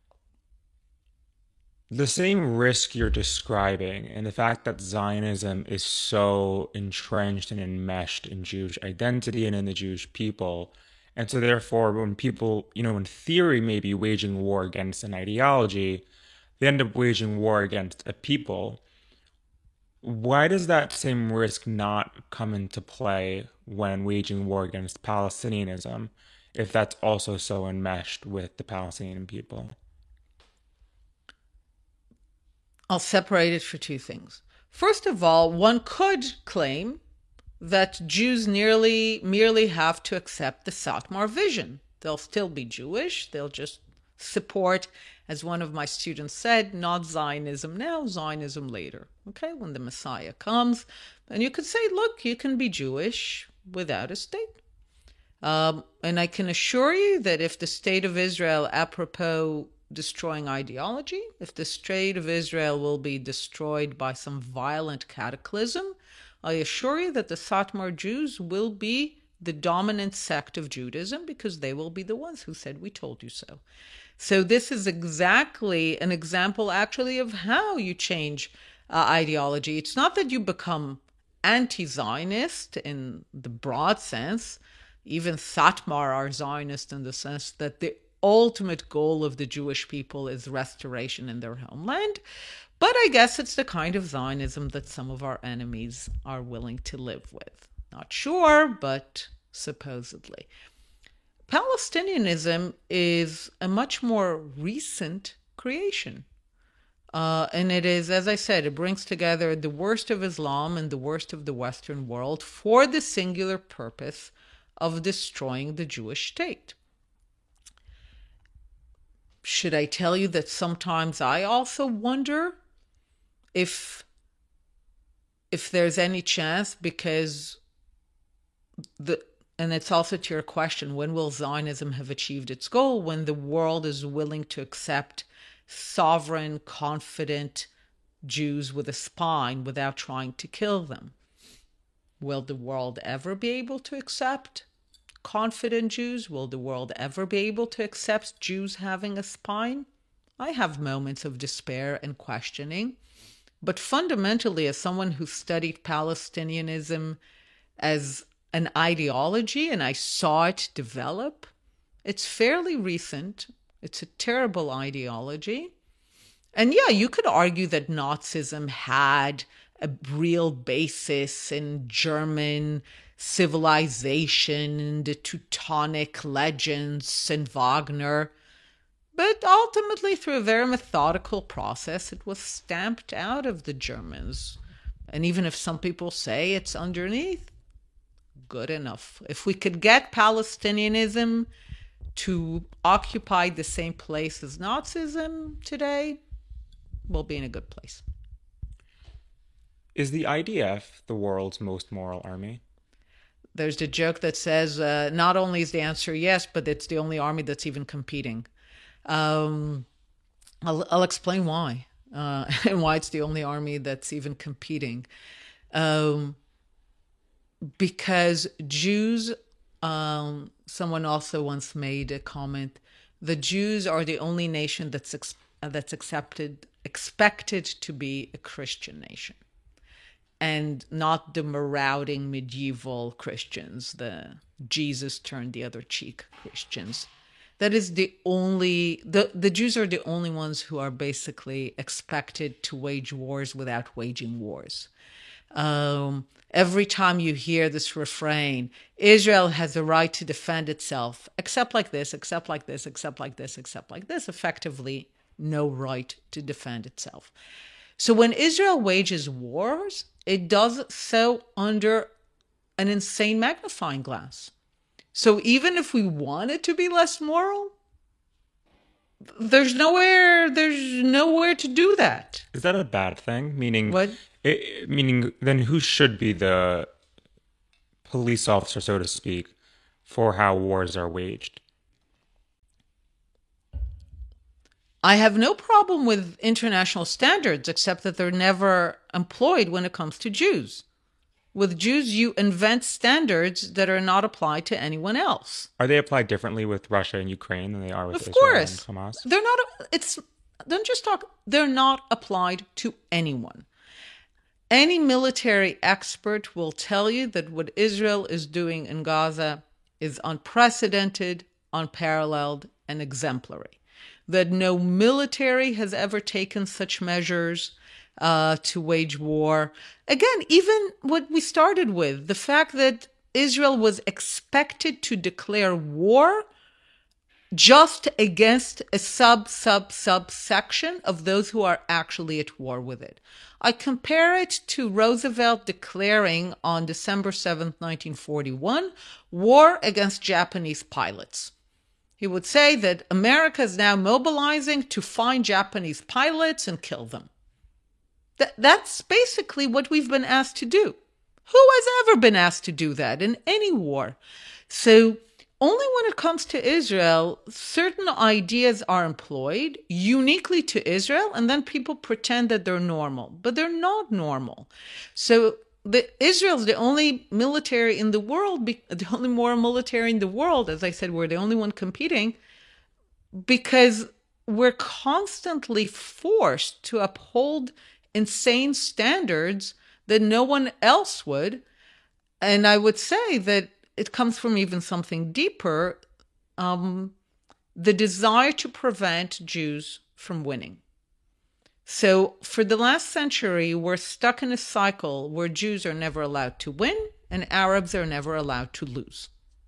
the same risk you're describing, and the fact that Zionism is so entrenched and enmeshed in Jewish identity and in the Jewish people, and so therefore when people, in theory may be waging war against an ideology, they end up waging war against a people. Why does that same risk not come into play when waging war against Palestinianism, if that's also so enmeshed with the Palestinian people? I'll separate it for 2 things. First of all, one could claim that Jews merely have to accept the Satmar vision. They'll still be Jewish. They'll just support, as one of my students said, not Zionism now, Zionism later. Okay, when the Messiah comes. And you could say, look, you can be Jewish without a state. And I can assure you that if the state of Israel, apropos destroying ideology, if the state of Israel will be destroyed by some violent cataclysm, I assure you that the Satmar Jews will be the dominant sect of Judaism, because they will be the ones who said, we told you so. So this is exactly an example, actually, of how you change ideology. It's not that you become anti-Zionist in the broad sense. Even Satmar are Zionist in the sense that the ultimate goal of the Jewish people is restoration in their homeland. But I guess it's the kind of Zionism that some of our enemies are willing to live with. Not sure, but supposedly. Palestinianism is a much more recent creation. And it is, as I said, it brings together the worst of Islam and the worst of the Western world for the singular purpose of destroying the Jewish state. Should I tell you that sometimes I also wonder if there's any chance, because and it's also to your question, when will Zionism have achieved its goal? When the world is willing to accept sovereign, confident Jews with a spine without trying to kill them. Will the world ever be able to accept confident Jews? Will the world ever be able to accept Jews having a spine? I have moments of despair and questioning, But fundamentally, as someone who studied Palestinianism as an ideology, and I saw it develop, it's fairly recent. It's a terrible ideology. And yeah, you could argue that Nazism had a real basis in German civilization and the Teutonic legends and Wagner. But ultimately, through a very methodical process, it was stamped out of the Germans. And even if some people say it's underneath, good enough. If we could get Palestinianism to occupy the same place as Nazism today, we'll be in a good place. Is the IDF the world's most moral army? There's the joke that says not only is the answer yes, but it's the only army that's even competing. I'll explain why, and why it's the only army that's even competing. Because Jews, someone also once made a comment, the Jews are the only nation that's expected to be a Christian nation, and not the marauding medieval Christians, the Jesus turned the other cheek Christians. That is the Jews are the only ones who are basically expected to wage wars without waging wars. Every time you hear this refrain, Israel has the right to defend itself, except like this, except like this, except like this, except like this, effectively no right to defend itself. So when Israel wages wars, it does so under an insane magnifying glass. So even if we want it to be less moral, there's nowhere to do that. Is that a bad thing? Meaning, what? Meaning, then who should be the police officer, so to speak, for how wars are waged? I have no problem with international standards, except that they're never employed when it comes to Jews. With Jews, you invent standards that are not applied to anyone else. Are they applied differently with Russia and Ukraine than they are with Of Israel course. and Hamas? They're not. Don't just talk. They're not applied to anyone. Any military expert will tell you that what Israel is doing in Gaza is unprecedented, unparalleled, and exemplary. That no military has ever taken such measures to wage war. Again, even what we started with, the fact that Israel was expected to declare war just against a subsection of those who are actually at war with it. I compare it to Roosevelt declaring on December 7th, 1941, war against Japanese pilots. He would say that America is now mobilizing to find Japanese pilots and kill them. That's basically what we've been asked to do. Who has ever been asked to do that in any war? So only when it comes to Israel, certain ideas are employed uniquely to Israel, and then people pretend that they're normal, but they're not normal. So Israel is the only military in the world, the only moral military in the world. As I said, we're the only one competing because we're constantly forced to uphold insane standards that no one else would. And I would say that it comes from even something deeper, the desire to prevent Jews from winning. So for the last century, we're stuck in a cycle where Jews are never allowed to win and Arabs are never allowed to lose,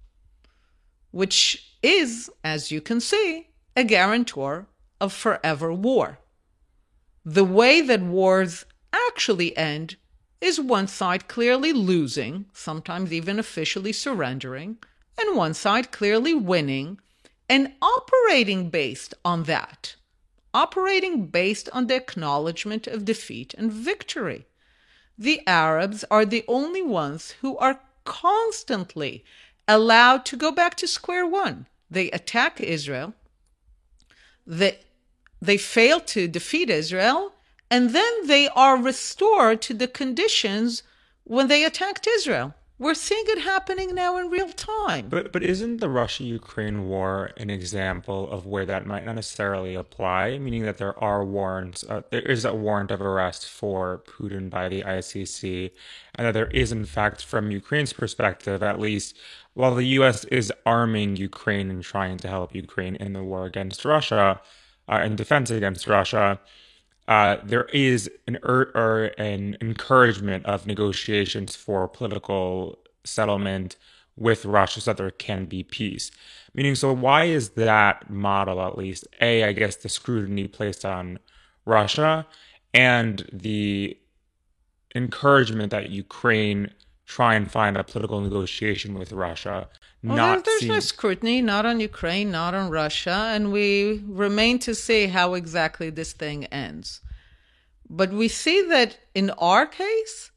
which is, as you can see, a guarantor of forever war. The way that wars actually end is one side clearly losing, sometimes even officially surrendering, and one side clearly winning and operating based on that. Operating based on the acknowledgement of defeat and victory. The Arabs are the only ones who are constantly allowed to go back to square one. They attack Israel, they fail to defeat Israel, and then they are restored to the conditions when they attacked Israel. We're seeing it happening now in real time. But isn't the Russia-Ukraine war an example of where that might not necessarily apply? Meaning that there are warrants, there is a warrant of arrest for Putin by the ICC, and that there is, in fact, from Ukraine's perspective, at least, while the U.S. is arming Ukraine and trying to help Ukraine in the war against Russia, in defense against Russia, there is an encouragement of negotiations for political settlement with Russia so that there can be peace. Meaning, so why is that model, at least, I guess, the scrutiny placed on Russia and the encouragement that Ukraine try and find a political negotiation with Russia? Well, there's no scrutiny, not on Ukraine, not on Russia, and we remain to see how exactly this thing ends. But we see that in our case,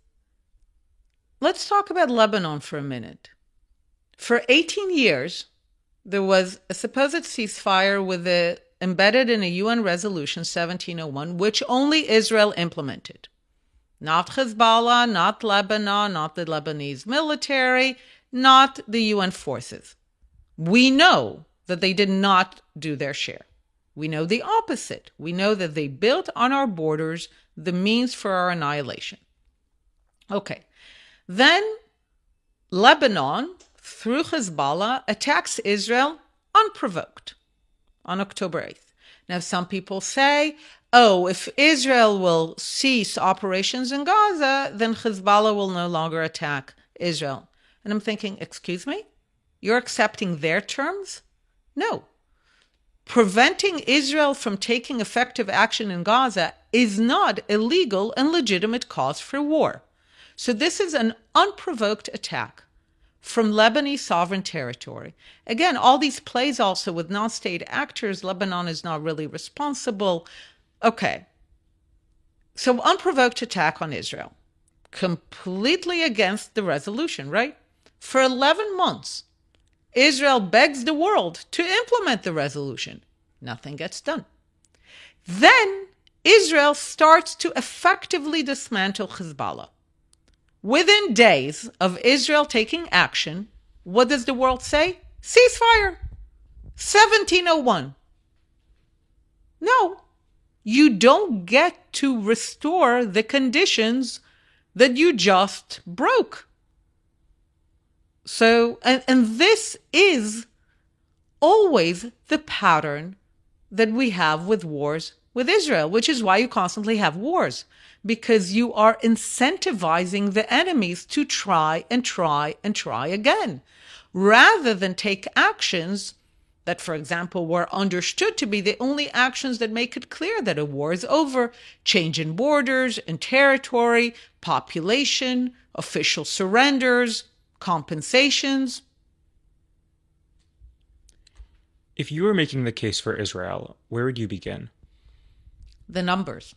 let's talk about Lebanon for a minute. For 18 years, there was a supposed ceasefire embedded in a UN resolution 1701, which only Israel implemented. Not Hezbollah, not Lebanon, not the Lebanese military, not the UN forces. We know that they did not do their share. We know the opposite. We know that they built on our borders the means for our annihilation. Okay. Then Lebanon, through Hezbollah, attacks Israel unprovoked on October 8th. Now, some people say, if Israel will cease operations in Gaza, then Hezbollah will no longer attack Israel. And I'm thinking, excuse me? You're accepting their terms? No. Preventing Israel from taking effective action in Gaza is not a legal and legitimate cause for war. So this is an unprovoked attack from Lebanese sovereign territory. Again, all these plays also with non-state actors, Lebanon is not really responsible. Okay. So unprovoked attack on Israel. Completely against the resolution, right? For 11 months, Israel begs the world to implement the resolution. Nothing gets done. Then Israel starts to effectively dismantle Hezbollah. Within days of Israel taking action, what does the world say? Ceasefire. 1701. No, you don't get to restore the conditions that you just broke. So, and this is always the pattern that we have with wars with Israel, which is why you constantly have wars, because you are incentivizing the enemies to try and try and try again, rather than take actions that, for example, were understood to be the only actions that make it clear that a war is over: change in borders and territory, population, official surrenders, compensations. If you were making the case for Israel, where would you begin? The numbers.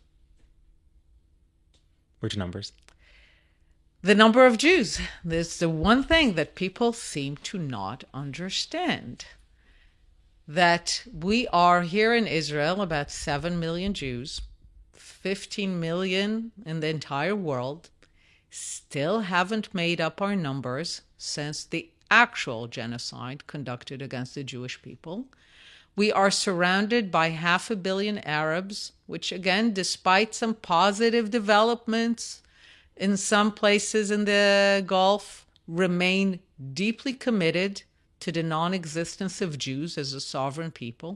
Which numbers? The number of Jews. This is the one thing that people seem to not understand. That we are here in Israel about 7 million Jews, 15 million in the entire world, still haven't made up our numbers since the actual genocide conducted against the Jewish people. We are surrounded by 500 million Arabs, which again, despite some positive developments in some places in the Gulf, remain deeply committed to the non-existence of Jews as a sovereign people,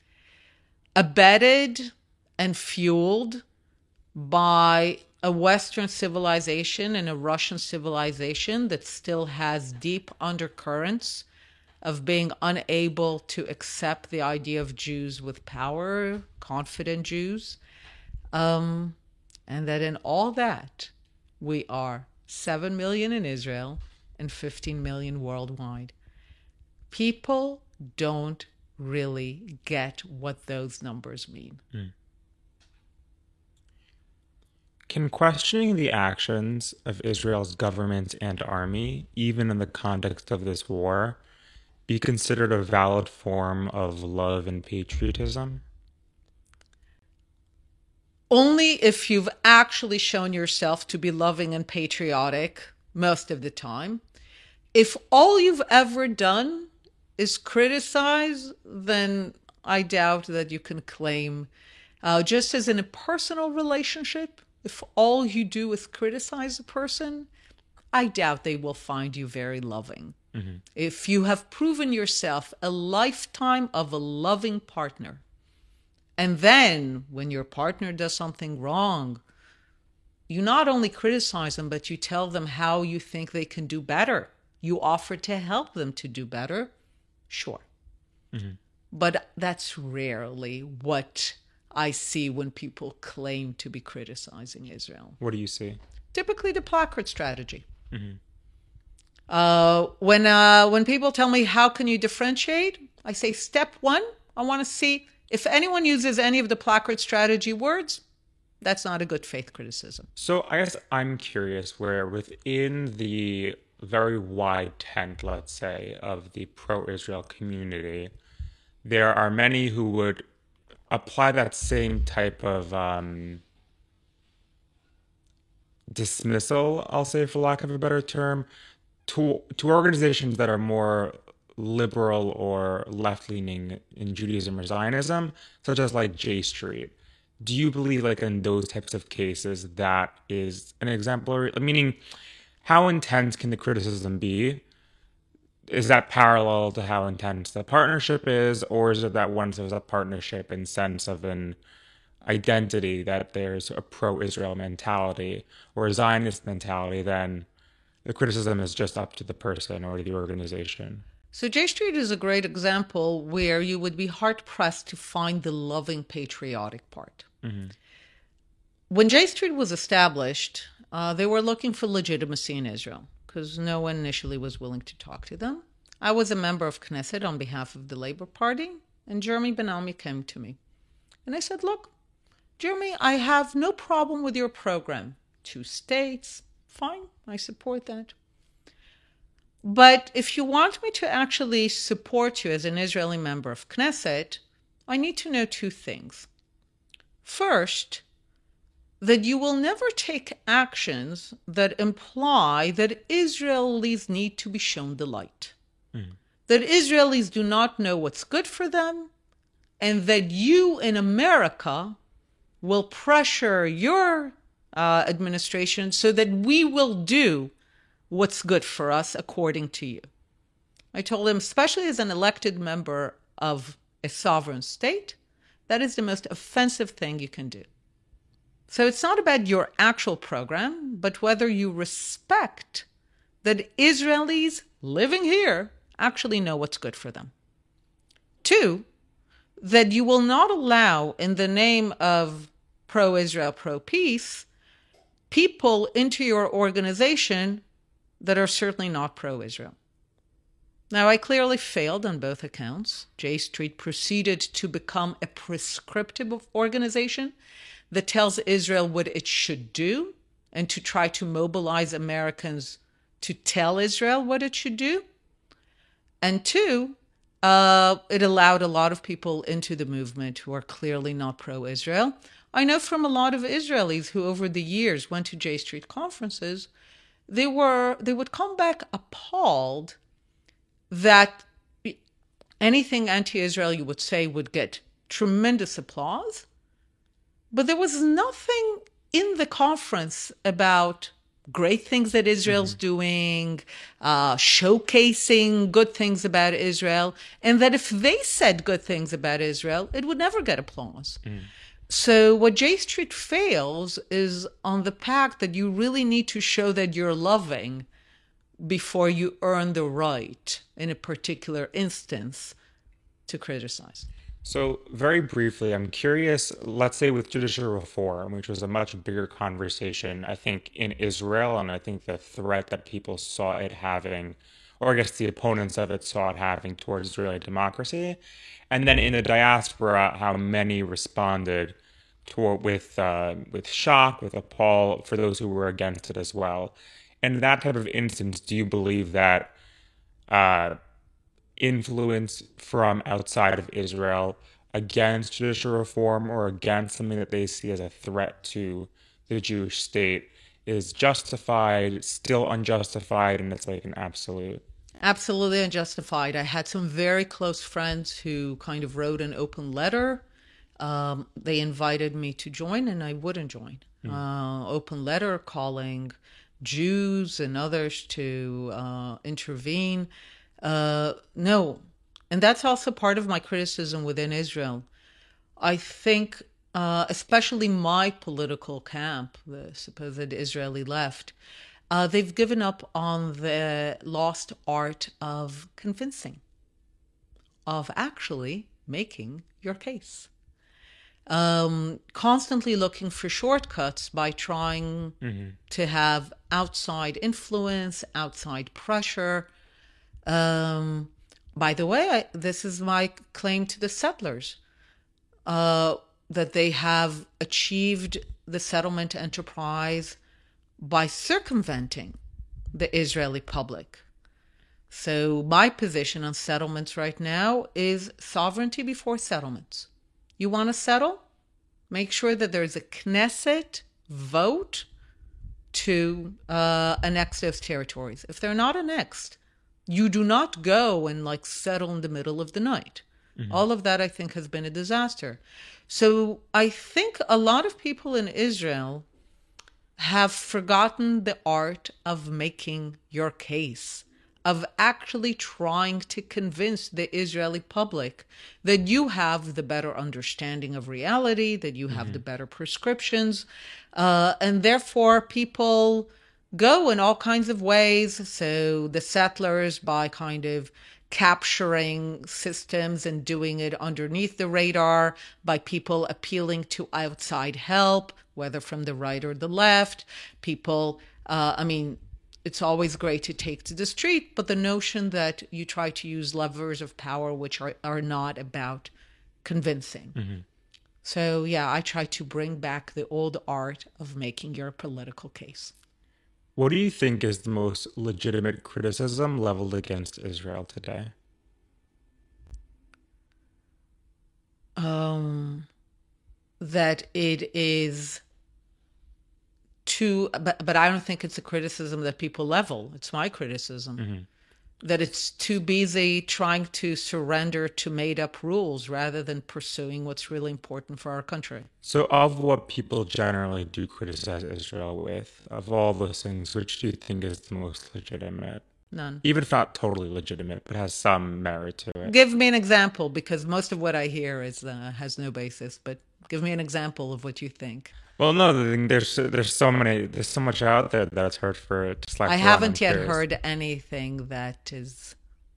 abetted and fueled by a Western civilization and a Russian civilization that still has deep undercurrents of being unable to accept the idea of Jews with power, confident Jews, and that in all that, we are 7 million in Israel and 15 million worldwide. People don't really get what those numbers mean. Can questioning the actions of Israel's government and army, even in the context of this war, be considered a valid form of love and patriotism? Only if you've actually shown yourself to be loving and patriotic most of the time. If all you've ever done is criticize, then I doubt that you can claim, just as in a personal relationship, if all you do is criticize a person, I doubt they will find you very loving. Mm-hmm. If you have proven yourself a lifetime of a loving partner, and then when your partner does something wrong, you not only criticize them, but you tell them how you think they can do better. You offer to help them to do better, sure. Mm-hmm. But that's rarely what I see when people claim to be criticizing Israel. What do you see? Typically the placard strategy. Mm-hmm. When people tell me, how can you differentiate? I say, step one, I want to see if anyone uses any of the placard strategy words, that's not a good faith criticism. So I guess I'm curious where within the very wide tent, let's say, of the pro-Israel community, there are many who would apply that same type of dismissal, I'll say for lack of a better term, to organizations that are more liberal or left-leaning in Judaism or Zionism, such as like J Street. Do you believe like in those types of cases that is an exemplary, meaning how intense can the criticism be? Is that parallel to how intense the partnership is, or is it that once there's a partnership in sense of an identity that there's a pro-Israel mentality or a Zionist mentality, then the criticism is just up to the person or the organization? So J Street is a great example where you would be hard-pressed to find the loving patriotic part. Mm-hmm. When J Street was established, they were looking for legitimacy in Israel because no one initially was willing to talk to them. I was a member of Knesset on behalf of the Labour Party, and Jeremy Ben-Ami came to me. And I said, look, Jeremy, I have no problem with your program. 2 states, fine, I support that. But if you want me to actually support you as an Israeli member of Knesset, I need to know 2 things. First, that you will never take actions that imply that Israelis need to be shown the light. Mm. That Israelis do not know what's good for them, and that you in America will pressure your administration so that we will do what's good for us according to you. I told him, especially as an elected member of a sovereign state, that is the most offensive thing you can do. So it's not about your actual program, but whether you respect that Israelis living here actually know what's good for them. 2, that you will not allow, in the name of pro-Israel, pro-peace, people into your organization that are certainly not pro-Israel. Now, I clearly failed on both accounts. J Street proceeded to become a prescriptive organization that tells Israel what it should do and to try to mobilize Americans to tell Israel what it should do. And 2, it allowed a lot of people into the movement who are clearly not pro-Israel. I know from a lot of Israelis who over the years went to J Street conferences, they would come back appalled that anything anti-Israel you would say would get tremendous applause. But there was nothing in the conference about great things that Israel's doing, showcasing good things about Israel, and that if they said good things about Israel, it would never get applause. Mm. So what J Street fails is on the fact that you really need to show that you're loving before you earn the right in a particular instance to criticize. So very briefly, I'm curious, let's say with judicial reform, which was a much bigger conversation, I think, in Israel, and I think the threat that people saw it having, or I guess the opponents of it saw it having towards Israeli democracy. And then in the diaspora, how many responded with shock, with appall for those who were against it as well. In that type of instance, do you believe that influence from outside of Israel against judicial reform or against something that they see as a threat to the Jewish state is justified, still unjustified, and it's like an absolute? Absolutely unjustified. I had some very close friends who kind of wrote an open letter. They invited me to join, and I wouldn't join. Open letter calling Jews and others to intervene. No. And that's also part of my criticism within Israel. I think, especially my political camp, the supposed Israeli left, they've given up on the lost art of convincing, of actually making your case. Constantly looking for shortcuts by trying to have outside influence, outside pressure. By the way, this is my claim to the settlers, that they have achieved the settlement enterprise by circumventing the Israeli public. So my position on settlements right now is sovereignty before settlements. You want to settle? Make sure that there's a Knesset vote to annex those territories. If they're not annexed, you do not go and like settle in the middle of the night. All of that, I think, has been a disaster. So I think a lot of people in Israel have forgotten the art of making your case, of actually trying to convince the Israeli public that you have the better understanding of reality, that you have the better prescriptions, and therefore people go in all kinds of ways. So the settlers, by kind of capturing systems and doing it underneath the radar, by people appealing to outside help, whether from the right or the left, people, it's always great to take to the street, but the notion that you try to use levers of power which are not about convincing. So yeah, I try to bring back the old art of making your political case. What do you think is the most legitimate criticism leveled against Israel today? That it is too, but I don't think it's a criticism that people level. It's my criticism. That it's too busy trying to surrender to made up rules rather than pursuing what's really important for our country. So of what people generally do criticize Israel with, of all those things, which do you think is the most legitimate? None. Even if not totally legitimate, but has some merit to it. Give me an example, because most of what I hear is has no basis, but give me an example of what you think. Well, no, there's so much out there that's hard for to select. I haven't yet heard anything that is,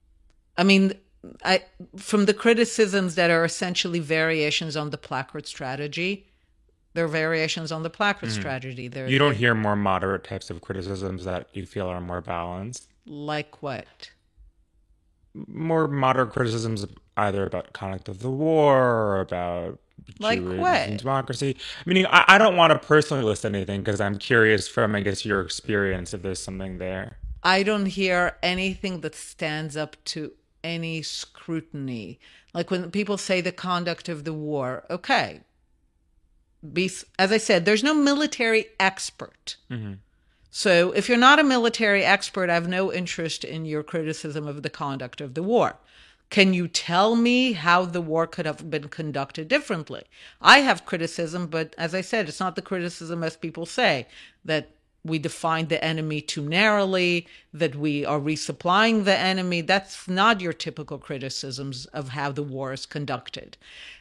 from the criticisms that are essentially variations on the placard strategy, they're variations on the placard strategy. You don't hear more moderate types of criticisms that you feel are more balanced? Like what? More moderate criticisms either about conduct of the war or about like Jewish what? and democracy. Meaning, I don't want to personally list anything because I'm curious from, I guess, your experience if there's something there. I don't hear anything that stands up to any scrutiny. Like when people say the conduct of the war, okay. As I said, there's no military expert. So if you're not a military expert, I have no interest in your criticism of the conduct of the war. Can you tell me how the war could have been conducted differently? I have criticism, but as I said, it's not the criticism as people say, that we defined the enemy too narrowly, that we are resupplying the enemy. That's not your typical criticisms of how the war is conducted.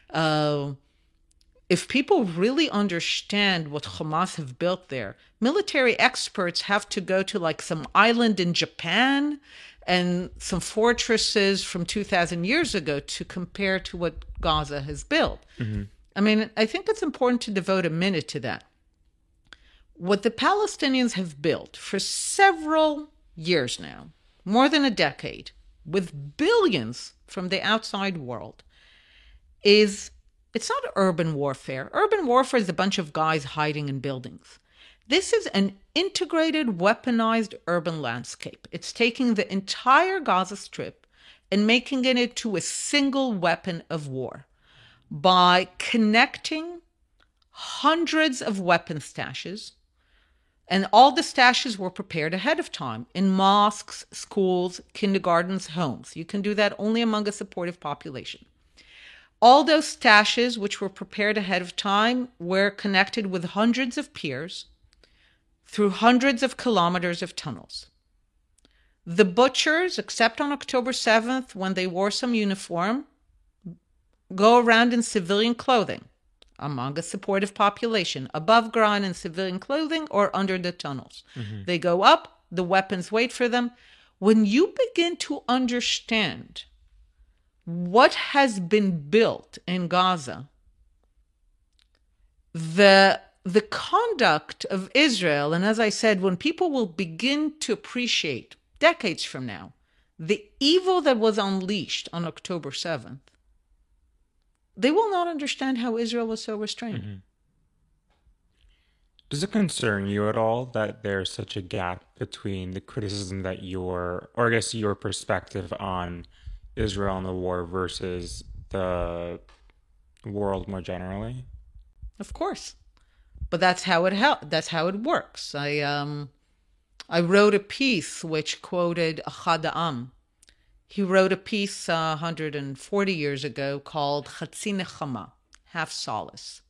If people really understand what Hamas have built there, military experts have to go to like some island in Japan and some fortresses from 2,000 years ago to compare to what Gaza has built. I think it's important to devote a minute to that. What the Palestinians have built for several years now, more than a decade, with billions from the outside world, it's not urban warfare. Urban warfare is a bunch of guys hiding in buildings. This is an integrated, weaponized urban landscape. It's taking the entire Gaza Strip and making it into a single weapon of war by connecting hundreds of weapon stashes And all the stashes were prepared ahead of time in mosques, schools, kindergartens, homes. You can do that only among a supportive population. All those stashes, which were prepared ahead of time, were connected with hundreds of piers through hundreds of kilometers of tunnels. The butchers, except on October 7th, when they wore some uniform, go around in civilian clothing among a supportive population, above ground in civilian clothing or under the tunnels. Mm-hmm. They go up, the weapons wait for them. When you begin to understand what has been built in Gaza, the conduct of Israel, and as I said, when people will begin to appreciate decades from now the evil that was unleashed on October 7th, they will not understand how Israel was so restrained. Mm-hmm. Does it concern you at all that there's such a gap between the criticism that your perspective on Israel and the war versus the world more generally? Of course, but that's how it works. I wrote a piece which quoted Ahad Ha'am. He wrote a piece 140 years ago called Chatzi Nechama, Half Solace.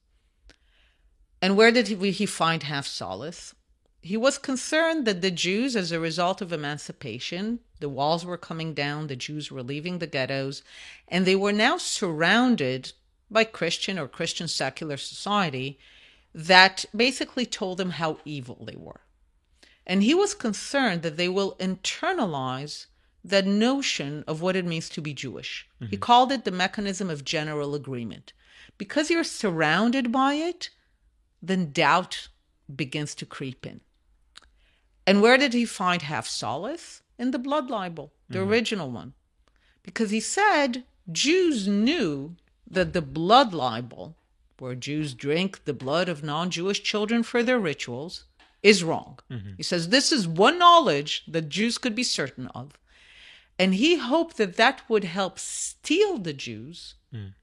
And where did he find half solace? He was concerned that the Jews, as a result of emancipation, the walls were coming down, the Jews were leaving the ghettos, and they were now surrounded by Christian or Christian secular society that basically told them how evil they were. And he was concerned that they will internalize that notion of what it means to be Jewish. Mm-hmm. He called it the mechanism of general agreement. Because you're surrounded by it, then doubt begins to creep in. And where did he find half solace? In the blood libel, the original one. Because he said Jews knew that the blood libel, where Jews drink the blood of non-Jewish children for their rituals, is wrong. Mm-hmm. He says this is one knowledge that Jews could be certain of. And he hoped that that would help steel the Jews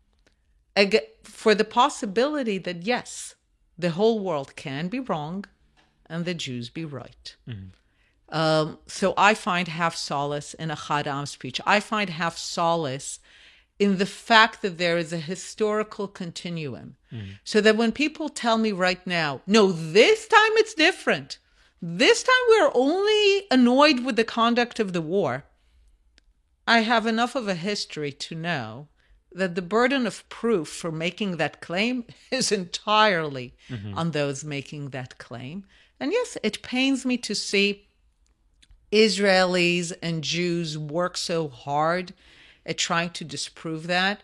for the possibility that, yes, the whole world can be wrong and the Jews be right. Mm-hmm. So I find half solace in Ahad Ha'am's speech. I find half solace in the fact that there is a historical continuum. Mm-hmm. So that when people tell me right now, no, this time it's different. This time we're only annoyed with the conduct of the war. I have enough of a history to know that the burden of proof for making that claim is entirely on those making that claim. And yes, it pains me to see Israelis and Jews work so hard at trying to disprove that.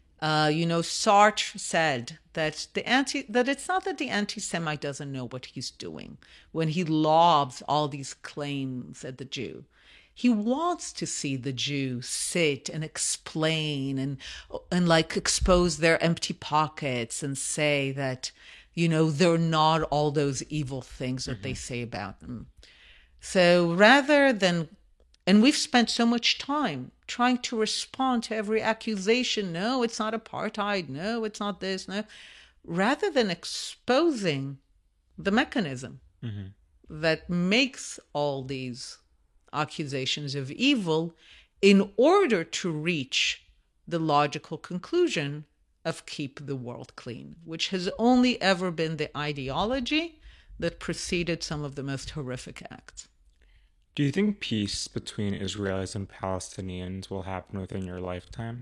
Sartre said that it's not that the anti-Semite doesn't know what he's doing when he lobs all these claims at the Jew. He wants to see the Jew sit and explain and like expose their empty pockets and say that, they're not all those evil things that they say about them. So rather than, and we've spent so much time trying to respond to every accusation, no, it's not apartheid, no, it's not this, no, rather than exposing the mechanism that makes all these accusations of evil in order to reach the logical conclusion of keep the world clean, which has only ever been the ideology that preceded some of the most horrific acts. Do you think peace between Israelis and Palestinians will happen within your lifetime?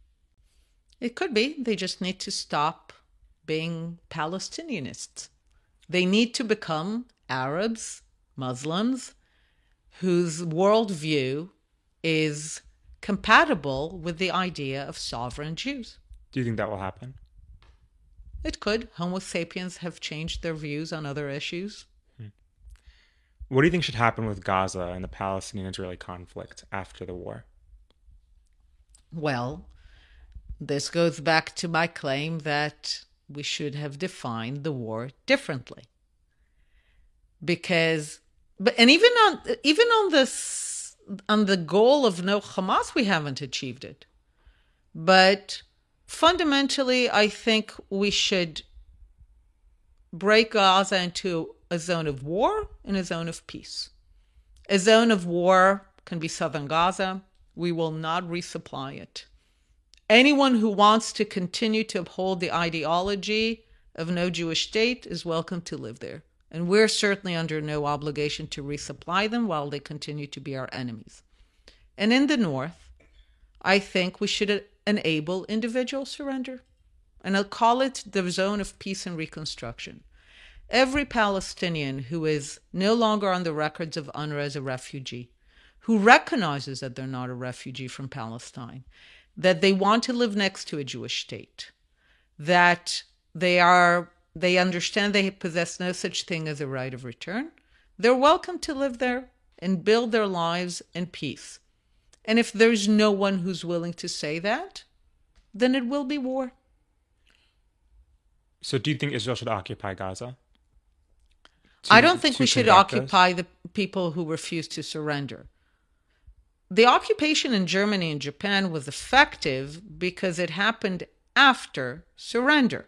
It could be. They just need to stop being Palestinianists. They need to become Arabs, Muslims, whose worldview is compatible with the idea of sovereign Jews. Do you think that will happen? It could. Homo sapiens have changed their views on other issues. What do you think should happen with Gaza and the Palestinian-Israeli conflict after the war? Well, this goes back to my claim that we should have defined the war differently. And even on the goal of no Hamas, we haven't achieved it. But fundamentally, I think we should break Gaza into a zone of war and a zone of peace. A zone of war can be southern Gaza. We will not resupply it. Anyone who wants to continue to uphold the ideology of no Jewish state is welcome to live there. And we're certainly under no obligation to resupply them while they continue to be our enemies. And in the north, I think we should enable individual surrender. And I'll call it the zone of peace and reconstruction. Every Palestinian who is no longer on the records of UNRWA as a refugee, who recognizes that they're not a refugee from Palestine, that they want to live next to a Jewish state, that they understand they possess no such thing as a right of return, they're welcome to live there and build their lives in peace. And if there's no one who's willing to say that, then it will be war. So do you think Israel should occupy Gaza? I don't think we should occupy the people who refuse to surrender. The occupation in Germany and Japan was effective because it happened after surrender.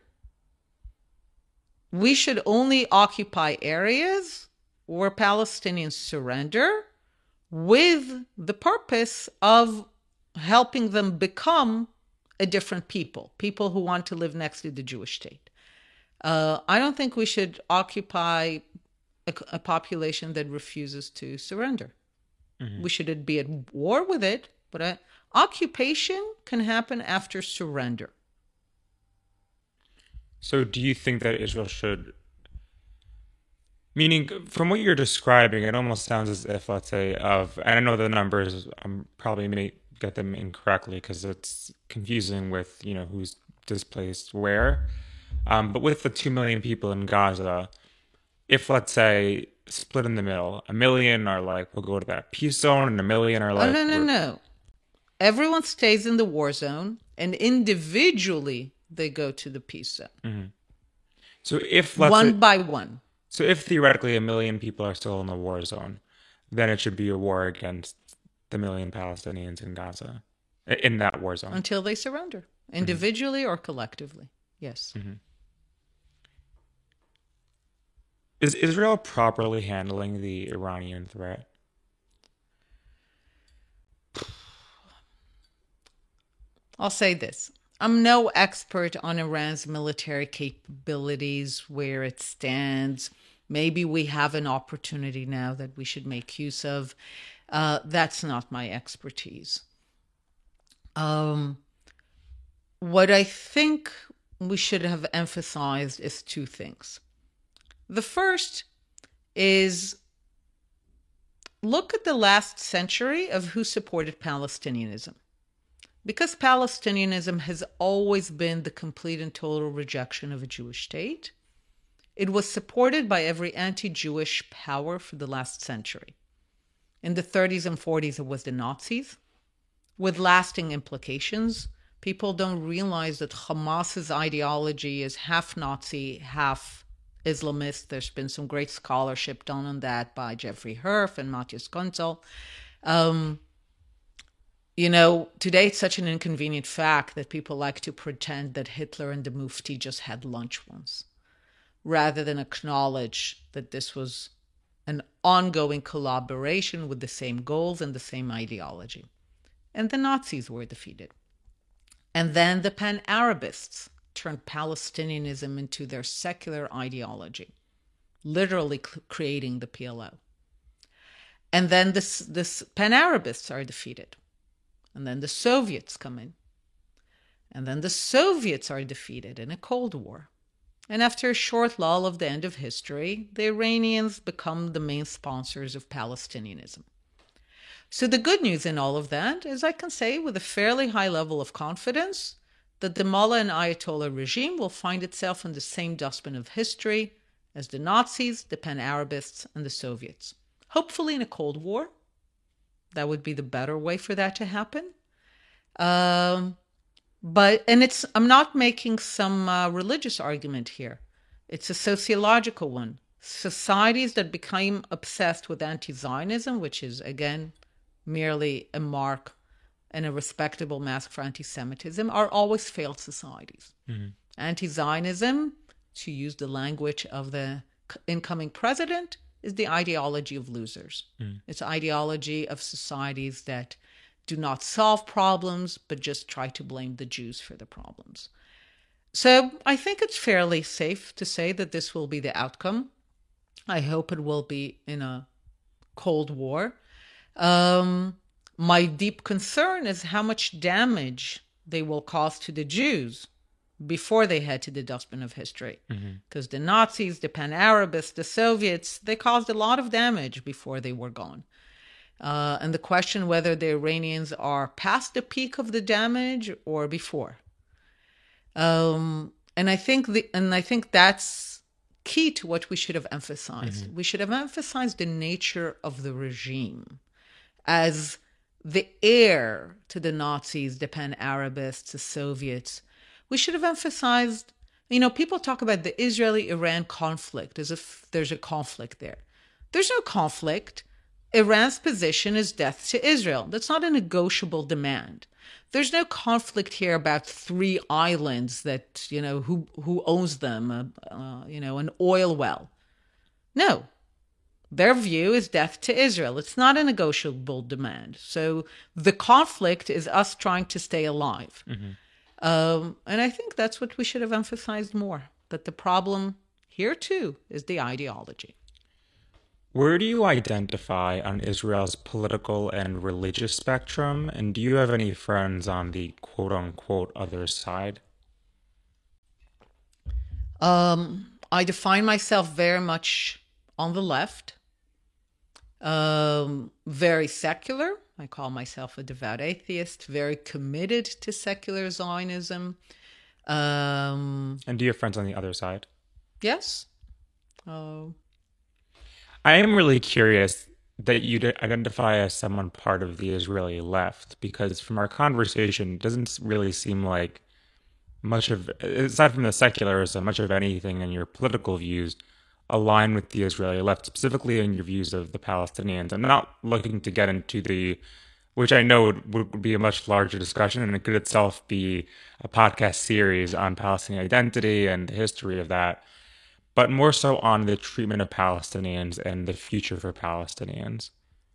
We should only occupy areas where Palestinians surrender with the purpose of helping them become a different people who want to live next to the Jewish state. I don't think we should occupy a population that refuses to surrender. Mm-hmm. We should be at war with it, but occupation can happen after surrender. So do you think that Israel should, meaning from what you're describing, it almost sounds as if, let's say, and I know the numbers, probably may get them incorrectly because it's confusing with, who's displaced where. But with the 2 million people in Gaza, if, let's say, split in the middle, 1 million are like, we'll go to that peace zone, and 1 million are like... Oh, no. Everyone stays in the war zone, and individually they go to the peace zone. Mm-hmm. So if... One by one. So if theoretically 1 million people are still in the war zone, then it should be a war against the 1 million Palestinians in Gaza, in that war zone. Until they surrender, individually or collectively. Yes. Mm-hmm. Is Israel properly handling the Iranian threat? I'll say this. I'm no expert on Iran's military capabilities, where it stands. Maybe we have an opportunity now that we should make use of. That's not my expertise. What I think we should have emphasized is two things. The first is look at the last century of who supported Palestinianism. Because Palestinianism has always been the complete and total rejection of a Jewish state, it was supported by every anti-Jewish power for the last century. In the 30s and 40s, it was the Nazis, with lasting implications. People don't realize that Hamas's ideology is half Nazi, half Islamist. There's been some great scholarship done on that by Jeffrey Herf and Matthias Gonzel. Today it's such an inconvenient fact that people like to pretend that Hitler and the Mufti just had lunch once, rather than acknowledge that this was an ongoing collaboration with the same goals and the same ideology. And the Nazis were defeated. And then the Pan-Arabists turned Palestinianism into their secular ideology, literally creating the PLO. And then this Pan-Arabists are defeated. And then the Soviets come in. And then the Soviets are defeated in a Cold War. And after a short lull of the end of history, the Iranians become the main sponsors of Palestinianism. So the good news in all of that is I can say with a fairly high level of confidence that the Mullah and Ayatollah regime will find itself in the same dustbin of history as the Nazis, the Pan-Arabists, and the Soviets. Hopefully in a Cold War. That would be the better way for that to happen. I'm not making some religious argument here. It's a sociological one. Societies that became obsessed with anti-Zionism, which is, again, merely a mark and a respectable mask for anti-Semitism, are always failed societies. Mm-hmm. Anti-Zionism to use the language of the incoming president, is the ideology of losers. It's ideology of societies that do not solve problems, but just try to blame the Jews for the problems. So I think it's fairly safe to say that this will be the outcome. I hope it will be in a Cold War. My deep concern is how much damage they will cause to the Jews before they head to the dustbin of history. Because the Nazis, the Pan-Arabists, the Soviets, they caused a lot of damage before they were gone. And the question whether the Iranians are past the peak of the damage or before. And I think that's key to what we should have emphasized. We should have emphasized the nature of the regime as the heir to the Nazis, the Pan-Arabists, the Soviets. We should have emphasized, people talk about the Israeli-Iran conflict as if there's a conflict there. There's no conflict. Iran's position is death to Israel. That's not a negotiable demand. There's no conflict here about 3 islands that, who owns them, an oil well. No. Their view is death to Israel. It's not a negotiable demand. So the conflict is us trying to stay alive. And I think that's what we should have emphasized more, that the problem here too is the ideology. Where do you identify on Israel's political and religious spectrum? And do you have any friends on the quote-unquote other side? I define myself very much on the left, very secular. I call myself a devout atheist, very committed to secular Zionism. And do you have friends on the other side? Yes. I am really curious that you identify as someone part of the Israeli left, because from our conversation, it doesn't really seem like much of, aside from the secularism, much of anything in your political views align with the Israeli left, specifically in your views of the Palestinians. I'm not looking to get into which I know would be a much larger discussion, and it could itself be a podcast series on Palestinian identity and the history of that, but more so on the treatment of Palestinians and the future for Palestinians.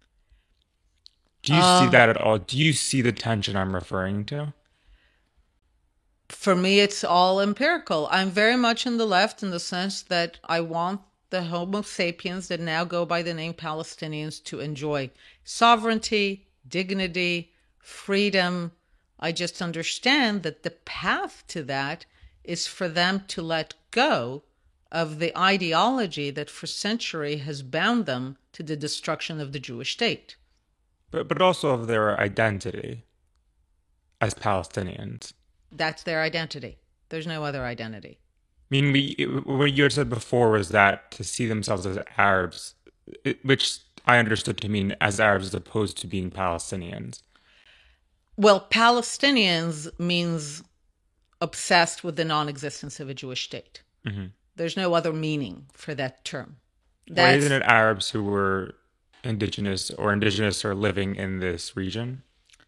Do you see that at all? Do you see the tension I'm referring to? For me, it's all empirical. I'm very much in the left in the sense that I want the Homo sapiens that now go by the name Palestinians to enjoy sovereignty, dignity, freedom. I just understand that the path to that is for them to let go of the ideology that for centuries has bound them to the destruction of the Jewish state. But also of their identity as Palestinians. That's their identity. There's no other identity. I mean, what you had said before was that to see themselves as Arabs, which I understood to mean as Arabs as opposed to being Palestinians. Well, Palestinians means obsessed with the non-existence of a Jewish state. There's no other meaning for that term. Why isn't it Arabs who were indigenous or living in this region?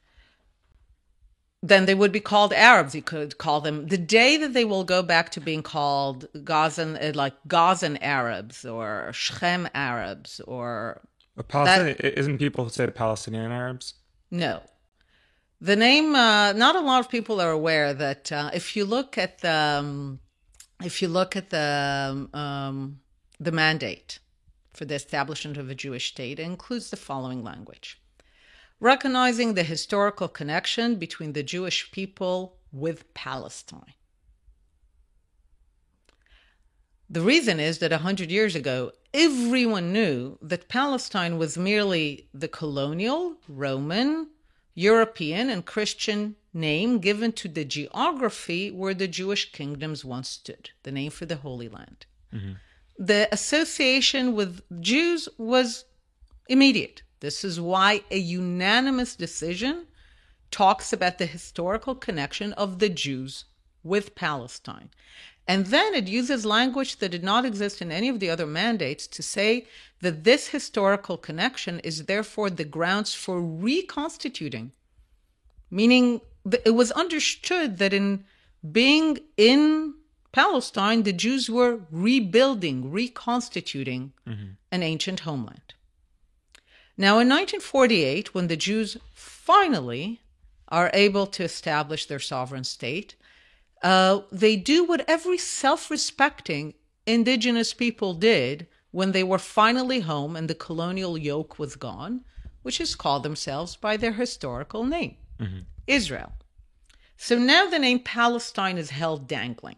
Then they would be called Arabs. You could call them, the day that they will go back to being called Gazan Arabs or Shechem Arabs or... Isn't people say Palestinian Arabs? No. The name, not a lot of people are aware that if you look at the mandate for the establishment of a Jewish state, it includes the following language: recognizing the historical connection between the Jewish people with Palestine. The reason is that 100 years ago, everyone knew that Palestine was merely the colonial, Roman, European, and Christian name given to the geography where the Jewish kingdoms once stood, the name for the Holy Land. The association with Jews was immediate. This is why a unanimous decision talks about the historical connection of the Jews with Palestine. And then it uses language that did not exist in any of the other mandates to say that this historical connection is therefore the grounds for reconstituting. Meaning it was understood that in being in Palestine, the Jews were rebuilding, reconstituting an ancient homeland. Now, in 1948, when the Jews finally are able to establish their sovereign state, they do what every self-respecting indigenous people did when they were finally home and the colonial yoke was gone, which is call themselves by their historical name, Israel. So now the name Palestine is held dangling.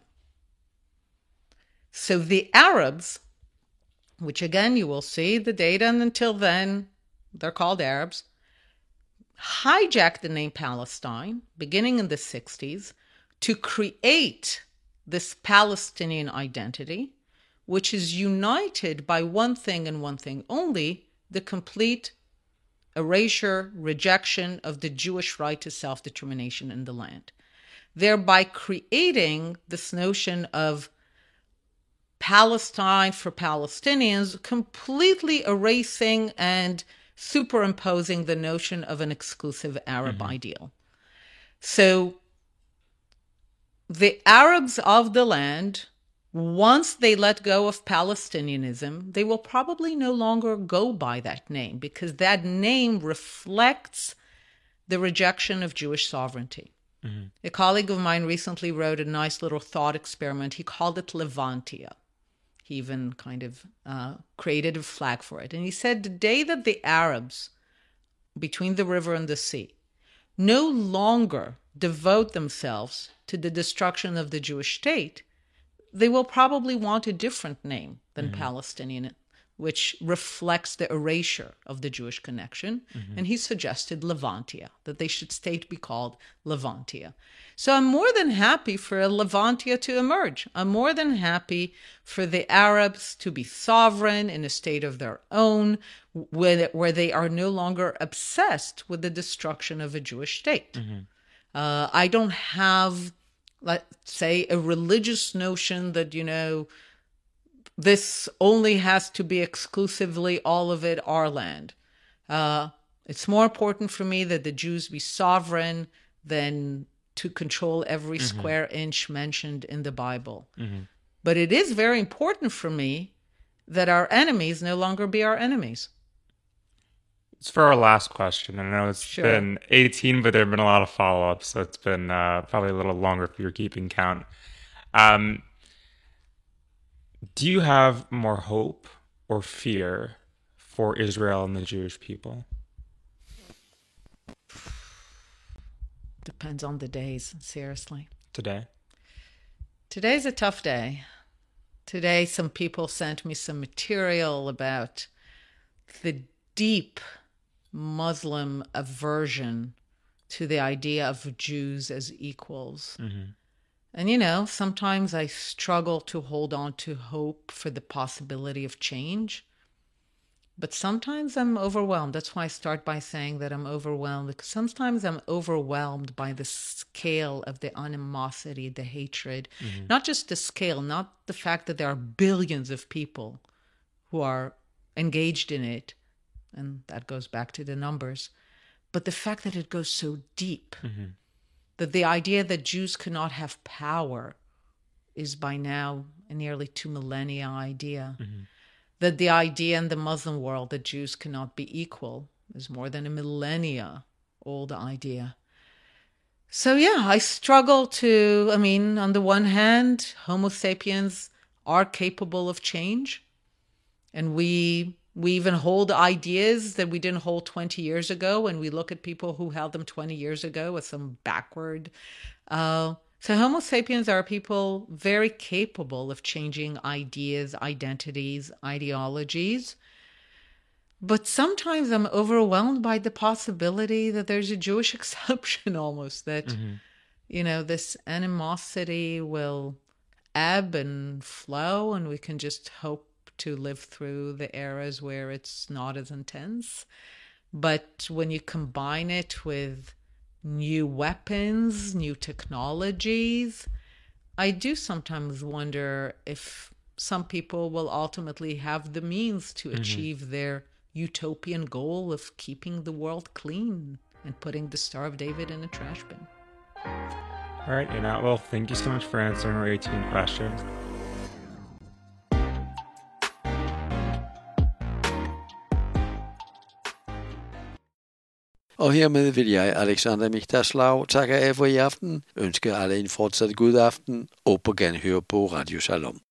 So the Arabs, which again you will see the data, and until then they're called Arabs, hijacked the name Palestine beginning in the 60s to create this Palestinian identity, which is united by one thing and one thing only, the complete erasure, rejection of the Jewish right to self-determination in the land, thereby creating this notion of Palestine for Palestinians, completely erasing and superimposing the notion of an exclusive Arab ideal. So the Arabs of the land, once they let go of Palestinianism, they will probably no longer go by that name because that name reflects the rejection of Jewish sovereignty. A colleague of mine recently wrote a nice little thought experiment. He called it Levantia. He even kind of created a flag for it. And he said the day that the Arabs, between the river and the sea, no longer devote themselves to the destruction of the Jewish state, they will probably want a different name than Palestinian, which reflects the erasure of the Jewish connection. And he suggested Levantia, that they should be called Levantia. So I'm more than happy for a Levantia to emerge. I'm more than happy for the Arabs to be sovereign in a state of their own, where they are no longer obsessed with the destruction of a Jewish state. I don't have, let's say, a religious notion that, this only has to be exclusively all of it our land. It's more important for me that the Jews be sovereign than to control every square inch mentioned in the Bible. But it is very important for me that our enemies no longer be our enemies. It's for our last question. I know it's been 18, but there have been a lot of follow-ups, so it's been probably a little longer if you're keeping count. Do you have more hope or fear for Israel and the Jewish people? Depends on the days, seriously. Today? Today's a tough day. Today, some people sent me some material about the deep Muslim aversion to the idea of Jews as equals. And, sometimes I struggle to hold on to hope for the possibility of change. But sometimes I'm overwhelmed. That's why I start by saying that I'm overwhelmed, because sometimes I'm overwhelmed by the scale of the animosity, the hatred. Not just the scale, not the fact that there are billions of people who are engaged in it, and that goes back to the numbers, but the fact that it goes so deep. That the idea that Jews cannot have power is by now a nearly 2 millennia idea. That the idea in the Muslim world that Jews cannot be equal is more than a millennia old idea. So I struggle to, on the one hand, Homo sapiens are capable of change. And we even hold ideas that we didn't hold 20 years ago, and we look at people who held them 20 years ago as some backward. So Homo sapiens are people very capable of changing ideas, identities, ideologies. But sometimes I'm overwhelmed by the possibility that there's a Jewish exception almost, that, this animosity will ebb and flow, and we can just hope to live through the eras where it's not as intense. But when you combine it with new weapons, new technologies, I do sometimes wonder if some people will ultimately have the means to achieve their utopian goal of keeping the world clean and putting the Star of David in a trash bin. All right, Anna. Well, thank you so much for answering our 18 questions. Og hermed vil jeg, Alexander Mikdagslav, takke af for i aften, ønske alle en fortsat god aften og på genhør på Radio Shalom.